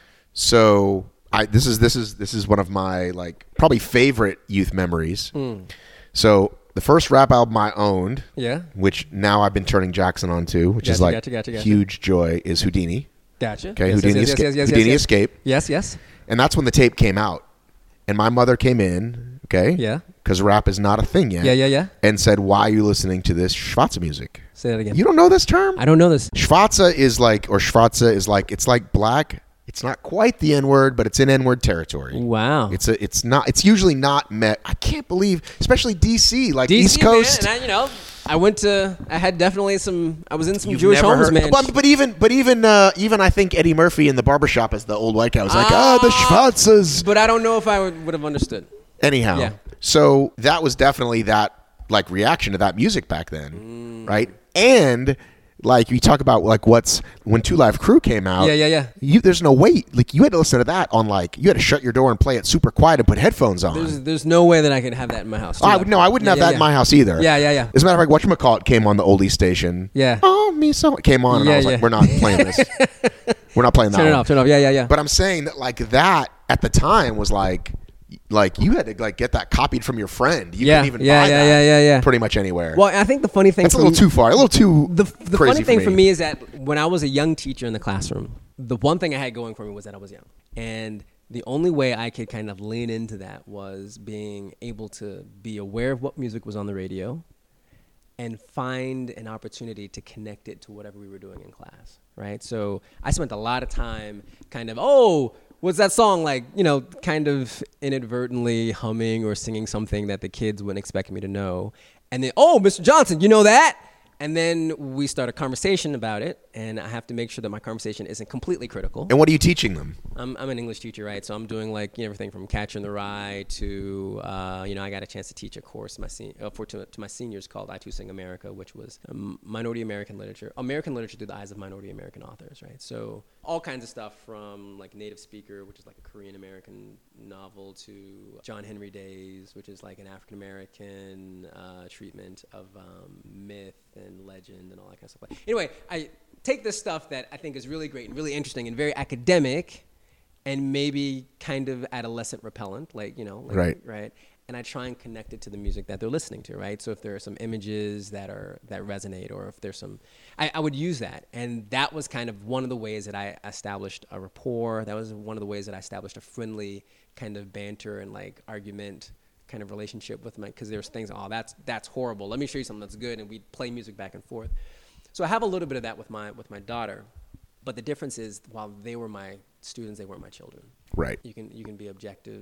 So... I, this is this is this is one of my like probably favorite youth memories. Mm. So the first rap album I owned, yeah, which now I've been turning Jackson onto, which gotcha, is like gotcha, gotcha, gotcha. huge joy, is Houdini. Gotcha. Okay, yes, Houdini, yes, Escape, yes, yes, yes, Houdini yes. Escape. Yes, yes. And that's when the tape came out, and my mother came in. Okay. Yeah. Because rap is not a thing yet. Yeah, yeah, yeah. And said, "Why are you listening to this Schwarze music?" Say that again. You don't know this term? I don't know this. Schwarze is like, or Schwarze is like, it's like black. It's not quite the N-word, but it's in N-word territory. Wow. It's a. It's not. It's usually not met. I can't believe, especially D C, like D C, East Coast. Man, and I, you know, I went to. I had definitely some. I was in some You've Jewish never homes, heard- man. But, but even, but even, uh, even I think Eddie Murphy in the barbershop as the old white guy was like, ah, the Schwarzes. But I don't know if I would, would have understood. Anyhow, Yeah. so that was definitely that like reaction to that music back then, Mm. right? And like you talk about like what's when Two Live Crew came out. Yeah, yeah, yeah. You, there's no wait. Like you had to listen to that on like you had to shut your door and play it super quiet and put headphones on. There's, there's no way that I could have that in my house. Oh, I would no, I wouldn't Yeah, have yeah, that yeah. in my house either. Yeah, yeah, yeah. As a matter of fact, whatchamacallit came on the oldie station. Yeah. Oh, me so it came on and Yeah, I was yeah. like, we're not playing this. We're not playing that Turn it one. off. Turn it off. Yeah, yeah, yeah. But I'm saying that like that at the time was like like you had to like get that copied from your friend. You Yeah, couldn't even yeah, buy yeah, that yeah, yeah, yeah. pretty much anywhere. Well, I think the funny thing That's a for little me- too far. A little too The, the crazy funny thing for for me. me is that when I was a young teacher in the classroom, the one thing I had going for me was that I was young. And the only way I could kind of lean into that was being able to be aware of what music was on the radio and find an opportunity to connect it to whatever we were doing in class, right? So I spent a lot of time kind of, oh, what's that song like, you know, kind of inadvertently humming or singing something that the kids wouldn't expect me to know. And then, oh, Mister Johnson, you know that? And then we start a conversation about it, and I have to make sure that my conversation isn't completely critical. And what are you teaching them? I'm, I'm an English teacher, right? So I'm doing like you know, everything from Catcher in the Rye to, uh, you know, I got a chance to teach a course my sen- uh, for to, to my seniors called I Too Sing America, which was um, minority American literature, American literature through the eyes of minority American authors, right? So all kinds of stuff from like Native Speaker, which is like a Korean American novel, to John Henry Days, which is like an African American uh, treatment of um, myth and legend and all that kind of stuff. Anyway, I take this stuff that I think is really great and really interesting and very academic and maybe kind of adolescent repellent, like, you know, like, Right. right? And I try and connect it to the music that they're listening to, right? So if there are some images that are that resonate, or if there's some, I, I would use that. And that was kind of one of the ways that I established a rapport. That was one of the ways that I established a friendly kind of banter and like argument kind of relationship with my, because there's things, oh, that's that's horrible. Let me show you something that's good, and we'd play music back and forth. So I have a little bit of that with my with my daughter, but the difference is while they were my students, they weren't my children. Right. You can you can be objective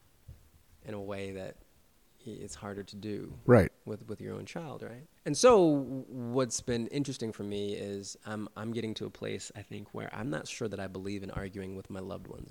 in a way that it's harder to do Right. with, with your own child, right? And so what's been interesting for me is I'm I'm getting to a place, I think, where I'm not sure that I believe in arguing with my loved ones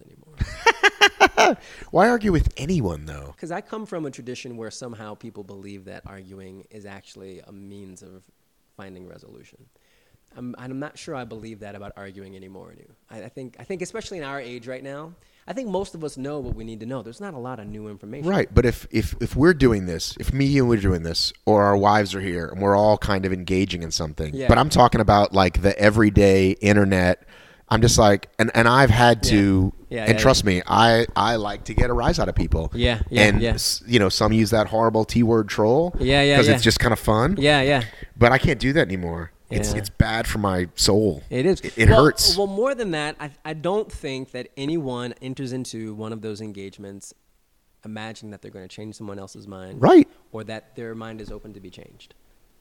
anymore. Why argue with anyone though? Because I come from a tradition where somehow people believe that arguing is actually a means of finding resolution. I'm, I'm not sure I believe that about arguing anymore. I, I think I think especially in our age right now, I think most of us know what we need to know. There's not a lot of new information. Right, but if, if if we're doing this, if me and we're doing this, or our wives are here and we're all kind of engaging in something, Yeah. but I'm talking about like the everyday internet, I'm just like, and, and I've had to, Yeah. Yeah, and yeah, trust me, I, I like to get a rise out of people. Yeah, yeah, and yeah. s- you know, some use that horrible T-word troll. Yeah, yeah, because yeah. it's just kind of fun. Yeah, yeah. But I can't do that anymore. It's Yeah. it's bad for my soul. It is. It, it well, hurts. Well, more than that, I, I don't think that anyone enters into one of those engagements imagining that they're going to change someone else's mind. Right. Or that their mind is open to be changed.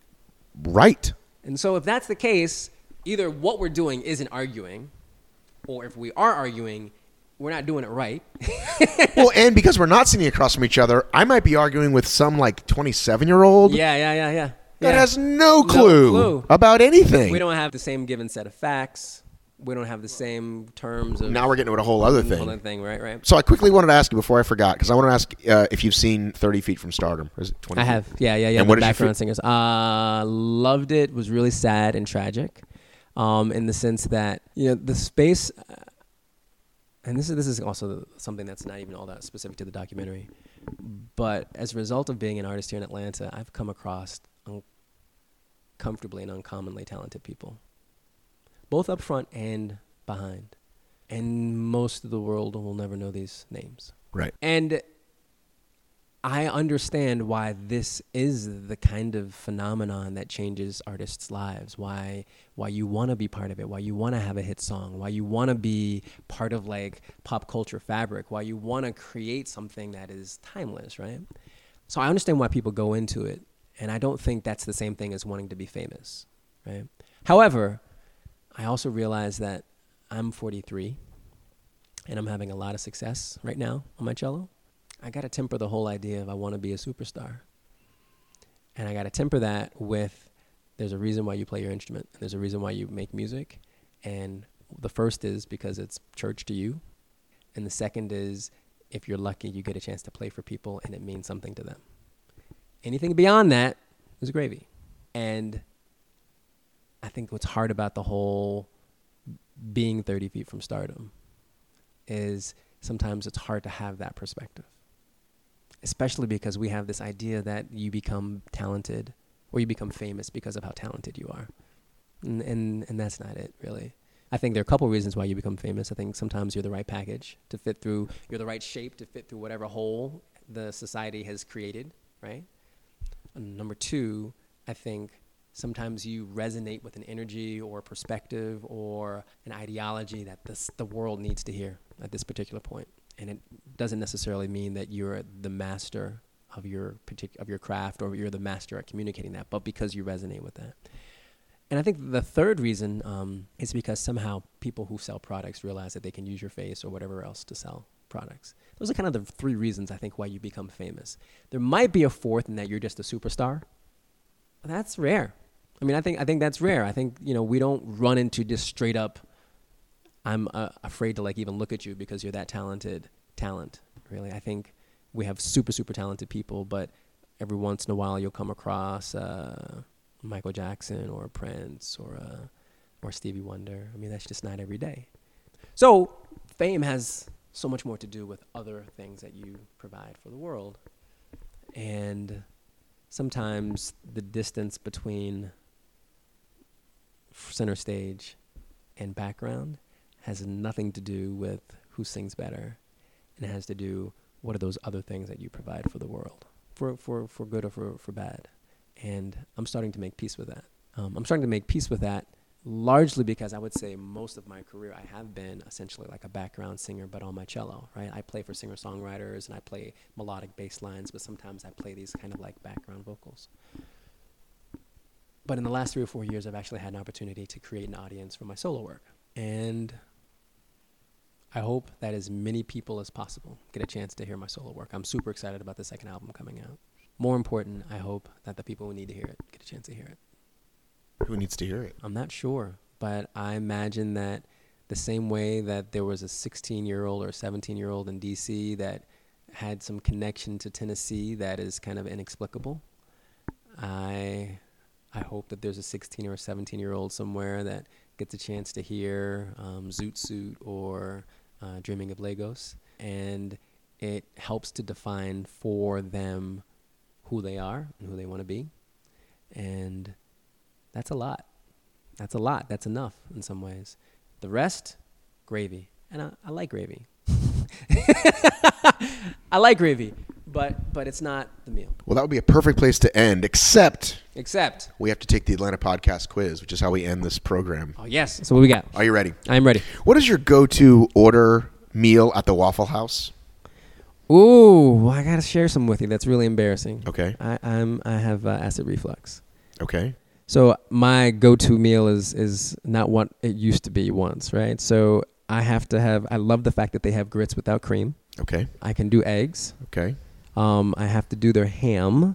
Right. And so if that's the case, either what we're doing isn't arguing, or if we are arguing, we're not doing it right. Well, and because we're not sitting across from each other, I might be arguing with some like twenty-seven-year-old yeah, yeah, yeah, yeah. that yeah. has no clue, clue. about anything. We don't have the same given set of facts. we don't have the same terms of Now we're getting to a whole other whole thing. other thing, right? Right. So I quickly wanted to ask you before I forgot, because I want to ask uh, if you've seen thirty feet from Stardom. Or is it twenty I feet? have, yeah, yeah, yeah. And the what did you background feel- singers, uh, loved it. Was really sad and tragic, um, in the sense that you know the space, uh, and this is this is also something that's not even all that specific to the documentary, but as a result of being an artist here in Atlanta, I've come across uncomfortably and uncommonly talented people, both up front and behind, and most of the world will never know these names. Right. And I understand why this is the kind of phenomenon that changes artists' lives, why why you want to be part of it, why you want to have a hit song, why you want to be part of like pop culture fabric, why you want to create something that is timeless, right? So I understand why people go into it, and I don't think that's the same thing as wanting to be famous, right? However, I also realize that I'm forty-three, and I'm having a lot of success right now on my cello. I got to temper the whole idea of I want to be a superstar. And I got to temper that with there's a reason why you play your instrument, and there's a reason why you make music. And the first is because it's church to you. And the second is if you're lucky, you get a chance to play for people and it means something to them. Anything beyond that is gravy. And I think what's hard about the whole being thirty feet from stardom is sometimes it's hard to have that perspective, especially because we have this idea that you become talented or you become famous because of how talented you are. And, and, and that's not it, really. I think there are a couple reasons why you become famous. I think sometimes you're the right package to fit through, you're the right shape to fit through whatever hole the society has created, right? And number two, I think sometimes you resonate with an energy or perspective or an ideology that this, the world needs to hear at this particular point. And it doesn't necessarily mean that you're the master of your partic- of your craft or you're the master at communicating that, but because you resonate with that. And I think the third reason um, is because somehow people who sell products realize that they can use your face or whatever else to sell products. Those are kind of the three reasons I think why you become famous. There might be a fourth in that you're just a superstar. That's rare. I mean, I think I think that's rare. I think, you know, we don't run into just straight up, I'm uh, afraid to like even look at you because you're that talented talent, really. I think we have super, super talented people, but every once in a while you'll come across uh, Michael Jackson or Prince or uh, or Stevie Wonder. I mean, that's just not every day. So fame has so much more to do with other things that you provide for the world. And sometimes the distance between center stage and background has nothing to do with who sings better. And it has to do what are those other things that you provide for the world, for for, for good or for, for bad. And I'm starting to make peace with that. Um, I'm starting to make peace with that largely because I would say most of my career I have been essentially like a background singer, but on my cello, right? I play for singer-songwriters and I play melodic bass lines, but sometimes I play these kind of like background vocals. But in the last three or four years, I've actually had an opportunity to create an audience for my solo work. And I hope that as many people as possible get a chance to hear my solo work. I'm super excited about the second album coming out. More important, I hope that the people who need to hear it get a chance to hear it. Who needs to hear it? I'm not sure, but I imagine that the same way that there was a sixteen-year-old or seventeen-year-old in D C that had some connection to Tennessee that is kind of inexplicable, I I hope that there's a sixteen or a seventeen-year-old somewhere that gets a chance to hear um, Zoot Suit or uh, Dreaming of Lagos, and it helps to define for them who they are and who they want to be. And that's a lot. That's a lot. That's enough in some ways. The rest, gravy. And I, I like gravy. I like gravy, but but it's not the meal. Well, that would be a perfect place to end, except Except, we have to take the Atlanta Podcast quiz, which is how we end this program. oh yes. So what we got? Are you ready? I'm ready. What is your go-to order meal at the Waffle House? Ooh, I gotta share some with you. That's really embarrassing. Okay. I, I'm I have uh, acid reflux. Okay. So my go-to meal is is not what it used to be once, right? So I have to have. I love the fact that they have grits without cream. Okay. I can do eggs. Okay. Um, I have to do their ham,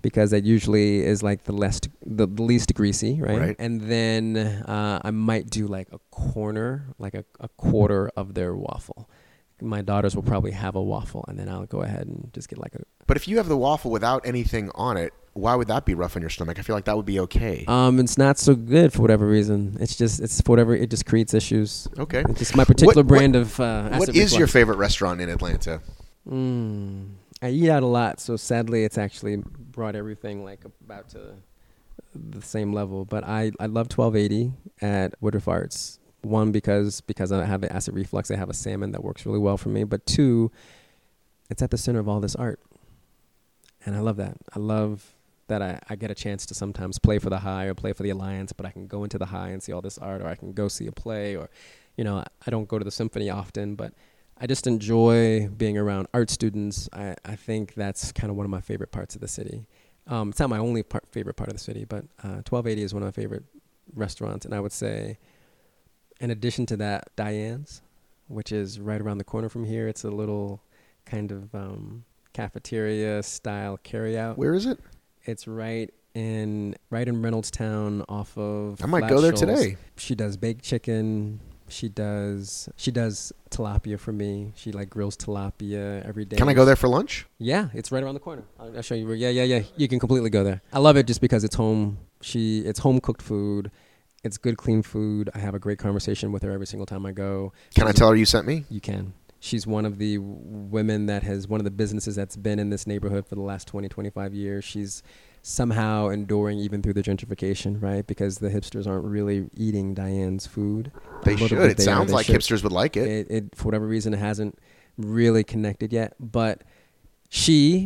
because that usually is like the least the least greasy, right? Right. And then uh, I might do like a corner, like a, a quarter of their waffle. My daughters will probably have a waffle, and then I'll go ahead and just get like a. But if you have the waffle without anything on it, why would that be rough on your stomach? I feel like that would be okay. Um, it's not so good for whatever reason. It's just it's for whatever it just creates issues. Okay. It's just my particular What- brand what- of. Uh, What acid is your reflux. favorite restaurant in Atlanta? Mm, I eat out a lot, so sadly, it's actually brought everything like about to the same level. But I, I love twelve eighty at Woodruff Arts. One, because because I have the acid reflux, I have a salmon that works really well for me. But two, it's at the center of all this art, and I love that. I love that I, I get a chance to sometimes play for the High or play for the Alliance, but I can go into the High and see all this art, or I can go see a play, or, you know, I don't go to the symphony often, but I just enjoy being around art students. I, I think that's kind of one of my favorite parts of the city. Um, it's not my only part, favorite part of the city, but uh, twelve eighty is one of my favorite restaurants. And I would say, in addition to that, Diane's, which is right around the corner from here. It's a little kind of um, cafeteria-style carryout. Where is it? It's right in right in Reynoldstown off of I might Flat go there Shoals. today. She does baked chicken. She does she does tilapia for me. She like grills tilapia every day. Can I go there for lunch? Yeah, it's right around the corner. I'll, I'll show you. Where, yeah, yeah, yeah. You can completely go there. I love it just because it's home. She it's home cooked food. It's good, clean food. I have a great conversation with her every single time I go. Can I She's- tell her you sent me? You can. She's one of the women that has one of the businesses that's been in this neighborhood for the last twenty, twenty-five years. She's somehow enduring even through the gentrification, right? Because the hipsters aren't really eating Diane's food. They A little should. bit It they are, sounds they like should. hipsters would like it. It, it. For whatever reason, it hasn't really connected yet. But she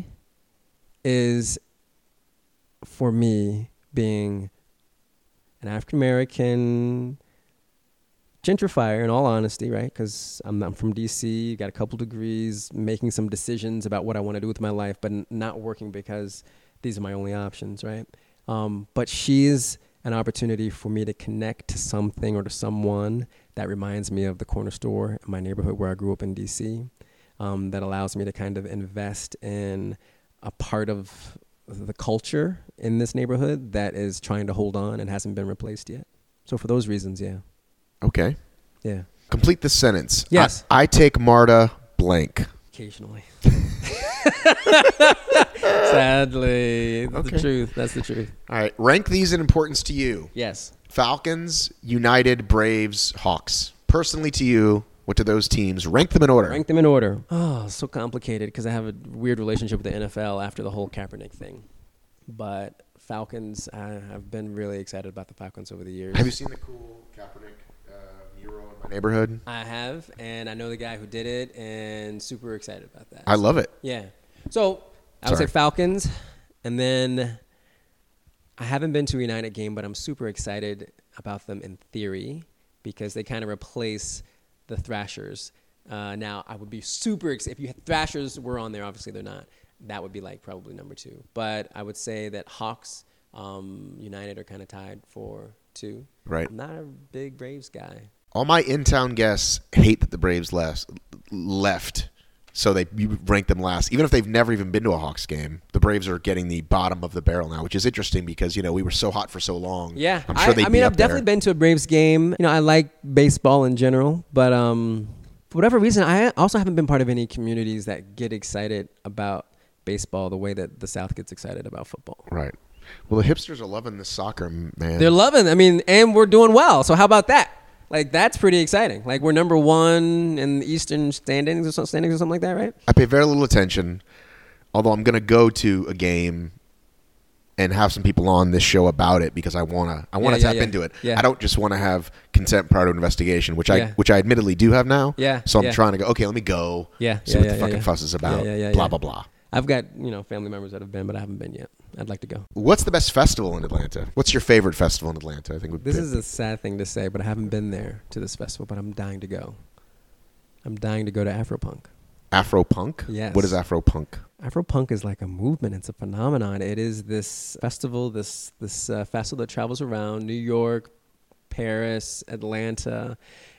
is, for me, being an African-American gentrifier, in all honesty, right? Because I'm, I'm from D C, got a couple degrees, making some decisions about what I want to do with my life, but n- not working because these are my only options, right? Um, but she's an opportunity for me to connect to something or to someone that reminds me of the corner store in my neighborhood where I grew up in D C, um, that allows me to kind of invest in a part of the culture in this neighborhood that is trying to hold on and hasn't been replaced yet. So for those reasons, yeah. Okay. Yeah. Complete this sentence. Yes. I, I take Marta blank. Occasionally. Sadly. That's Okay. the truth. That's the truth. All right. Rank these in importance to you. Yes. Falcons, United, Braves, Hawks. Personally to you, what do those teams rank them in order? Rank them in order. Oh, so complicated because I have a weird relationship with the N F L after the whole Kaepernick thing. But Falcons, I, I've been really excited about the Falcons over the years. Have you seen the cool Kaepernick uh, mural in my neighborhood? I have, and I know the guy who did it, and super excited about that. I love it. Yeah. So I would Sorry. say Falcons, and then I haven't been to a United game, but I'm super excited about them in theory because they kind of replace the Thrashers. Uh, now, I would be super excited. If you had Thrashers were on there, obviously they're not. That would be like probably number two. But I would say that Hawks, um, United are kind of tied for two. Right. I'm not a big Braves guy. All my in-town guests hate that the Braves left, left, so they you rank them last. Even if they've never even been to a Hawks game, the Braves are getting the bottom of the barrel now, which is interesting because, you know, we were so hot for so long. Yeah, I'm sure I, they'd I mean, be I've up definitely there. been to a Braves game. You know, I like baseball in general, but um, for whatever reason, I also haven't been part of any communities that get excited about baseball the way that the South gets excited about football. Right. Well, the hipsters are loving this soccer, man. They're loving. I mean, and we're doing well. So how about that? Like that's pretty exciting. Like we're number one in the Eastern standings or something, standings or something like that, right? I pay very little attention, although I'm going to go to a game and have some people on this show about it because I want to I want to Yeah, yeah, tap yeah. into it. Yeah. I don't just want to have consent prior to investigation, which I Yeah. which I admittedly do have now. Yeah, So I'm yeah. trying to go, okay, let me go. Yeah, See yeah, what yeah, the fucking yeah. fuss is about. Yeah, yeah, yeah, blah, yeah. blah, blah. I've got you know family members that have been, but I haven't been yet. I'd like to go. What's the best festival in Atlanta? What's your favorite festival in Atlanta? I think would This be- is a sad thing to say, but I haven't been there to this festival, but I'm dying to go. I'm dying to go to Afropunk. Afro-punk? Yes. What is Afro-punk? Afropunk is like a movement. It's a phenomenon. It is this festival, this this uh, festival that travels around New York, Paris, Atlanta,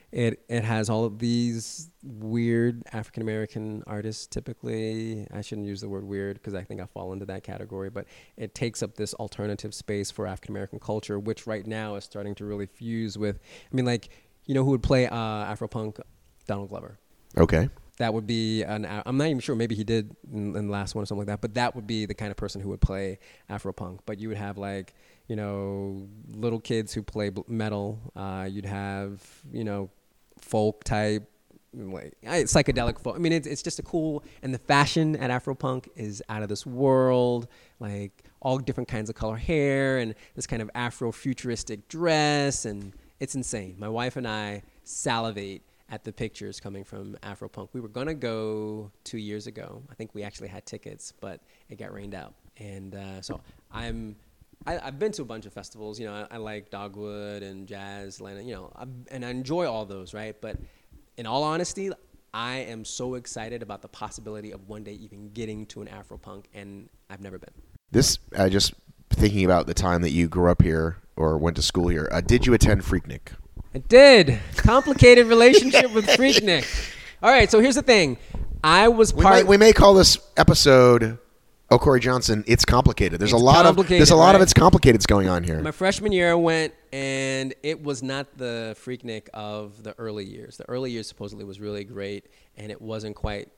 It it has all of these weird African American artists. Typically, I shouldn't use the word weird because I think I fall into that category. But it takes up this alternative space for African American culture, which right now is starting to really fuse with. I mean, like, you know, who would play uh, Afropunk? Donald Glover. Okay. That would be an. I'm not even sure. Maybe he did in, in the last one or something like that. But that would be the kind of person who would play Afropunk. But you would have like, you know, little kids who play metal. Uh, you'd have, you know, folk type, like psychedelic folk. I mean, it's it's just a cool. And the fashion at Afropunk is out of this world. Like all different kinds of color hair and this kind of Afro-futuristic dress, and it's insane. My wife and I salivate at the pictures coming from Afropunk. We were gonna go two years ago. I think we actually had tickets, but it got rained out. And uh, so I'm, I, I've been to a bunch of festivals. You know, I, I like Dogwood and Jazz, Atlanta. You know, I, and I enjoy all those, right? But in all honesty, I am so excited about the possibility of one day even getting to an Afropunk, and I've never been. This, uh, just thinking about the time that you grew up here or went to school here. Uh, did you attend Freaknik? I did. Complicated relationship with Freaknik. All right, so here's the thing. I was We, part. might, we may call this episode, Oh, Corey Johnson, It's Complicated. There's It's a lot of there's a lot right? of it's complicated going on here. My freshman year, I went, and it was not the Freaknik of the early years. The early years supposedly was really great, and it wasn't quite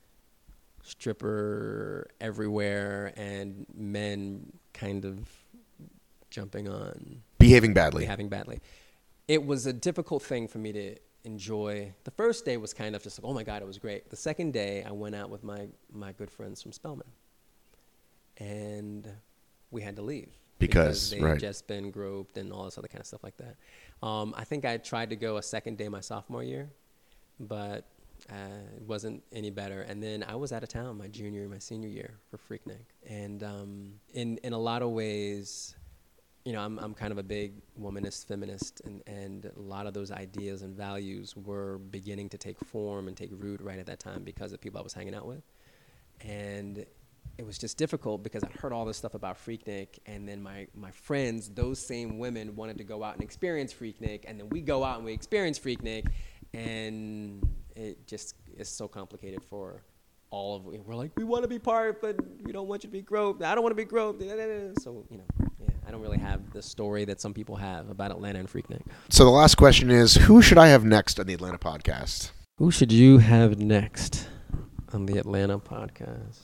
stripper everywhere and men kind of jumping on, Behaving badly. behaving badly. It was a difficult thing for me to enjoy. The first day was kind of just like, oh my God, it was great. The second day, I went out with my, my good friends from Spelman, and we had to leave. Because, they right. had just been groped and all this other kind of stuff like that. Um, I think I tried to go a second day my sophomore year, but uh, it wasn't any better. And then I was out of town my junior and my senior year for Freaknik. And um, in, in a lot of ways, you know, I'm I'm kind of a big womanist feminist, and, and a lot of those ideas and values were beginning to take form and take root right at that time because of people I was hanging out with. And it was just difficult because I heard all this stuff about Freaknik, and then my, my friends, those same women, wanted to go out and experience Freaknik, and then we go out and we experience Freaknik, and it just is so complicated for all of we're like, we want to be part, but we don't want you to be groped. I don't want to be groped. So, you know, yeah, I don't really have the story that some people have about Atlanta and Freaknik. So the last question is, who should I have next on the Atlanta podcast? Who should you have next on the Atlanta podcast?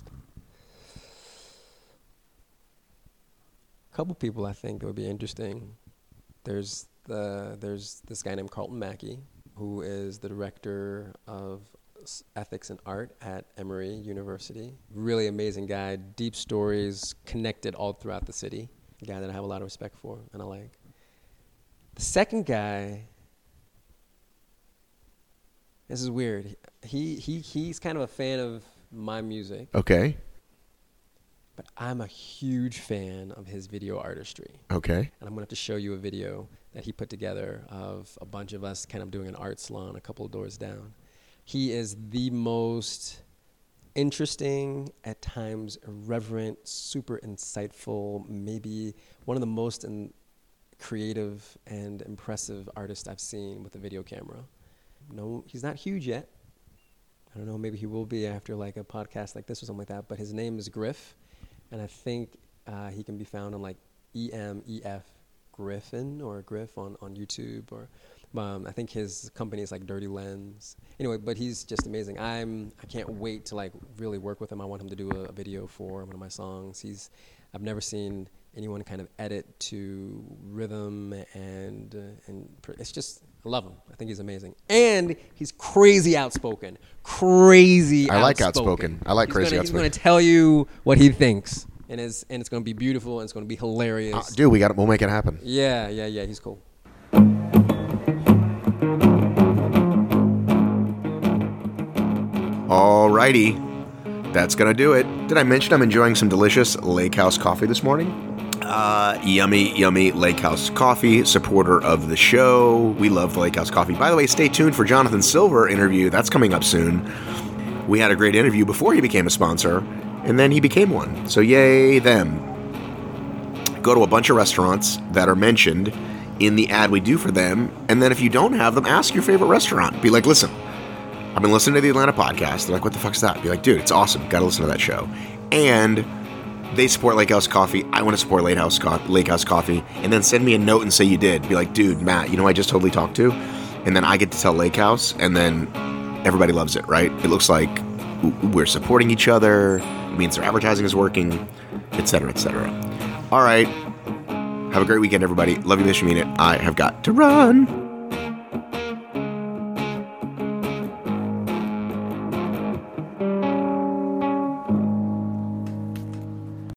A couple people I think that would be interesting. There's the there's this guy named Carlton Mackey, who is the director of ethics and art at Emory University. Really amazing guy, deep stories, connected all throughout the city. A guy that I have a lot of respect for and I like. The second guy, this is weird. He he he's kind of a fan of my music. Okay. But I'm a huge fan of his video artistry. Okay. And I'm going to have to show you a video that he put together of a bunch of us kind of doing an art salon a couple of doors down. He is the most interesting, at times irreverent, super insightful, maybe one of the most in creative and impressive artists I've seen with a video camera. No, he's not huge yet. I don't know, maybe he will be after like a podcast like this or something like that, but his name is Griff, and I think uh, he can be found on like E M E F Griffin or Griff on, on YouTube, or um, I think his company is like Dirty Lens. Anyway, but he's just amazing. I'm I can't wait to like really work with him. I want him to do a, a video for one of my songs. He's I've never seen anyone kind of edit to rhythm, and uh, and pr- it's just I love him. I think he's amazing, and he's crazy outspoken. Crazy. I like outspoken. outspoken. I like he's crazy gonna, outspoken. He's going to tell you what he thinks, and it's and it's going to be beautiful, and it's going to be hilarious. Uh, dude, we got it. We'll make it happen. Yeah, yeah, yeah. He's cool. Alrighty. That's going to do it. Did I mention I'm enjoying some delicious Lake House coffee this morning? Uh, yummy, yummy Lake House coffee, supporter of the show. We love the Lake House coffee. By the way, stay tuned for Jonathan Silver interview. That's coming up soon. We had a great interview before he became a sponsor, and then he became one. So yay, them. Go to a bunch of restaurants that are mentioned in the ad we do for them. And then if you don't have them, ask your favorite restaurant. Be like, listen, I've been listening to the Atlanta podcast. They're like, what the fuck's that? Be like, dude, it's awesome. Got to listen to that show. And they support Lake House Coffee. I want to support Lake House, Co- Lake House Coffee. And then send me a note and say you did. Be like, dude, Matt, you know who I just totally talked to? And then I get to tell Lake House, and then everybody loves it, right? It looks like we're supporting each other. It means their advertising is working, et cetera, et cetera. All right. Have a great weekend, everybody. Love you, miss you, mean it. I have got to run.